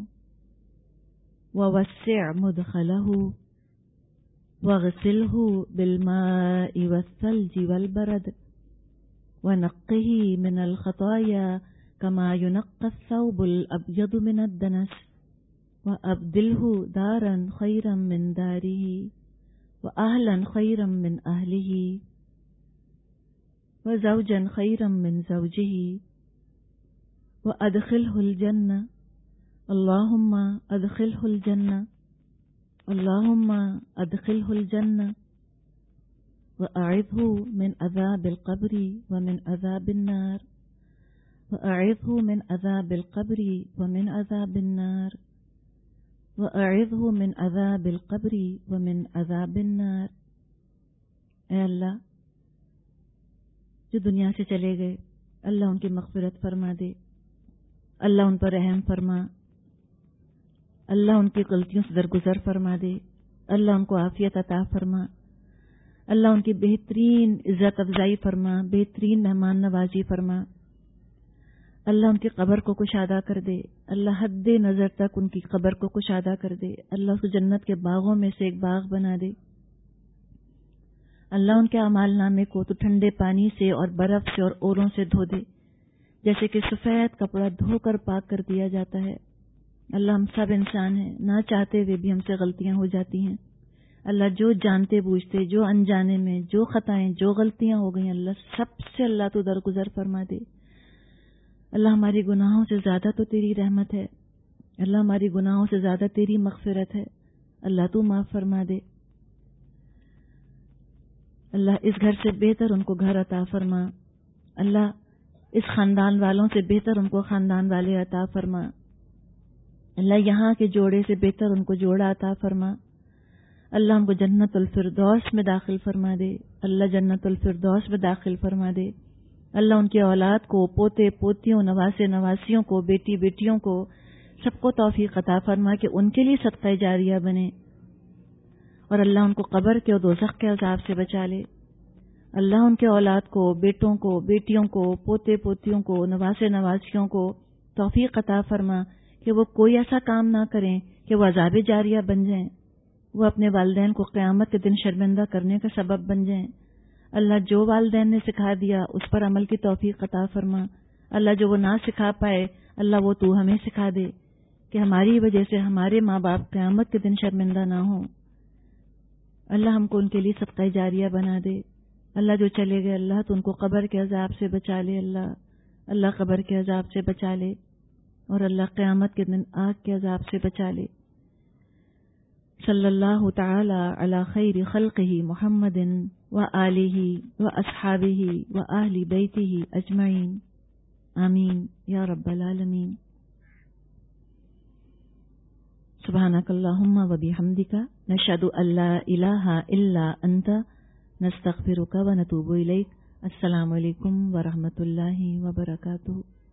ووسع مدخلہ واغسلہ بالماء والثلج والبرد ونقہ من الخطایا كما ينقى الثوب الأبيض من الدنس وأبدله دارا خيرا من داره وأهلا خيرا من أهله وزوجا خيرا من زوجه وأدخله الجنة اللهم أدخله الجنة اللهم أدخله الجنة وأعذه من عذاب القبر ومن عذاب النار وأعذه من عذاب القبر ومن عذاب النار وأعذه من عذاب القبر ومن عذاب النار. اے اللہ جو دنیا سے چلے گئے اللہ ان کی مغفرت فرما دے، اللہ ان پر رحم فرما، اللہ ان کی غلطیوں سے درگزر فرما دے، اللہ ان کو عافیت عطا فرما، اللہ ان کی بہترین عزت افزائی فرما، بہترین مہمان نوازی فرما، اللہ ان کی قبر کو کشادہ کر دے، اللہ حد نظر تک ان کی قبر کو کشادہ کر دے، اللہ اس کو جنت کے باغوں میں سے ایک باغ بنا دے، اللہ ان کے اعمال نامے کو تو ٹھنڈے پانی سے اور برف سے اور اولوں سے دھو دے جیسے کہ سفید کپڑا دھو کر پاک کر دیا جاتا ہے۔ اللہ ہم سب انسان ہیں، نہ چاہتے ہوئے بھی ہم سے غلطیاں ہو جاتی ہیں، اللہ جو جانتے بوجھتے، جو انجانے میں، جو خطائیں، جو غلطیاں ہو گئیں اللہ سب سے اللہ تو درگزر فرما دے۔ اللہ ہماری گناہوں سے زیادہ تو تیری رحمت ہے، اللہ ہماری گناہوں سے زیادہ تیری مغفرت ہے، اللہ تو معاف فرما دے۔ اللہ اس گھر سے بہتر ان کو گھر عطا فرما، اللہ اس خاندان والوں سے بہتر ان کو خاندان والے عطا فرما، اللہ یہاں کے جوڑے سے بہتر ان کو جوڑا عطا فرما، اللہ ان کو جنت الفردوس میں داخل فرما دے، اللہ جنت الفردوس میں داخل فرما دے، اللہ ان کی اولاد کو، پوتے پوتیوں، نواسے نواسیوں کو، بیٹی بیٹیوں کو سب کو توفیق عطا فرما کہ ان کے لیے صدقہ جاریہ بنے، اور اللہ ان کو قبر کے اور دوزخ کے عذاب سے بچا لے۔ اللہ ان کے اولاد کو، بیٹوں کو، بیٹیوں کو، پوتے پوتیوں کو، نواسے نواسیوں کو توفیق عطا فرما کہ وہ کوئی ایسا کام نہ کریں کہ وہ عذاب جاریہ بن جائیں، وہ اپنے والدین کو قیامت کے دن شرمندہ کرنے کا سبب بن جائیں۔ اللہ جو والدین نے سکھا دیا اس پر عمل کی توفیق عطا فرما، اللہ جو وہ نہ سکھا پائے اللہ وہ تو ہمیں سکھا دے کہ ہماری وجہ سے ہمارے ماں باپ قیامت کے دن شرمندہ نہ ہوں۔ اللہ ہم کو ان کے لیے صدقہ جاریہ بنا دے۔ اللہ جو چلے گئے اللہ تو ان کو قبر کے عذاب سے بچا لے، اللہ قبر کے عذاب سے بچا لے، اور اللہ قیامت کے دن آگ کے عذاب سے بچا لے۔ صلی اللہ تعالی علی خیر خلقہ محمد وآلہ واصحابہ واہل بیتہ اجمعین، آمین یا رب العالمین۔ سبحانک اللہم وبحمدک نشہد ان لا الہ الا انت نستغفرک ونتوب الیک۔ السلام علیکم ورحمۃ اللہ وبرکاتہ۔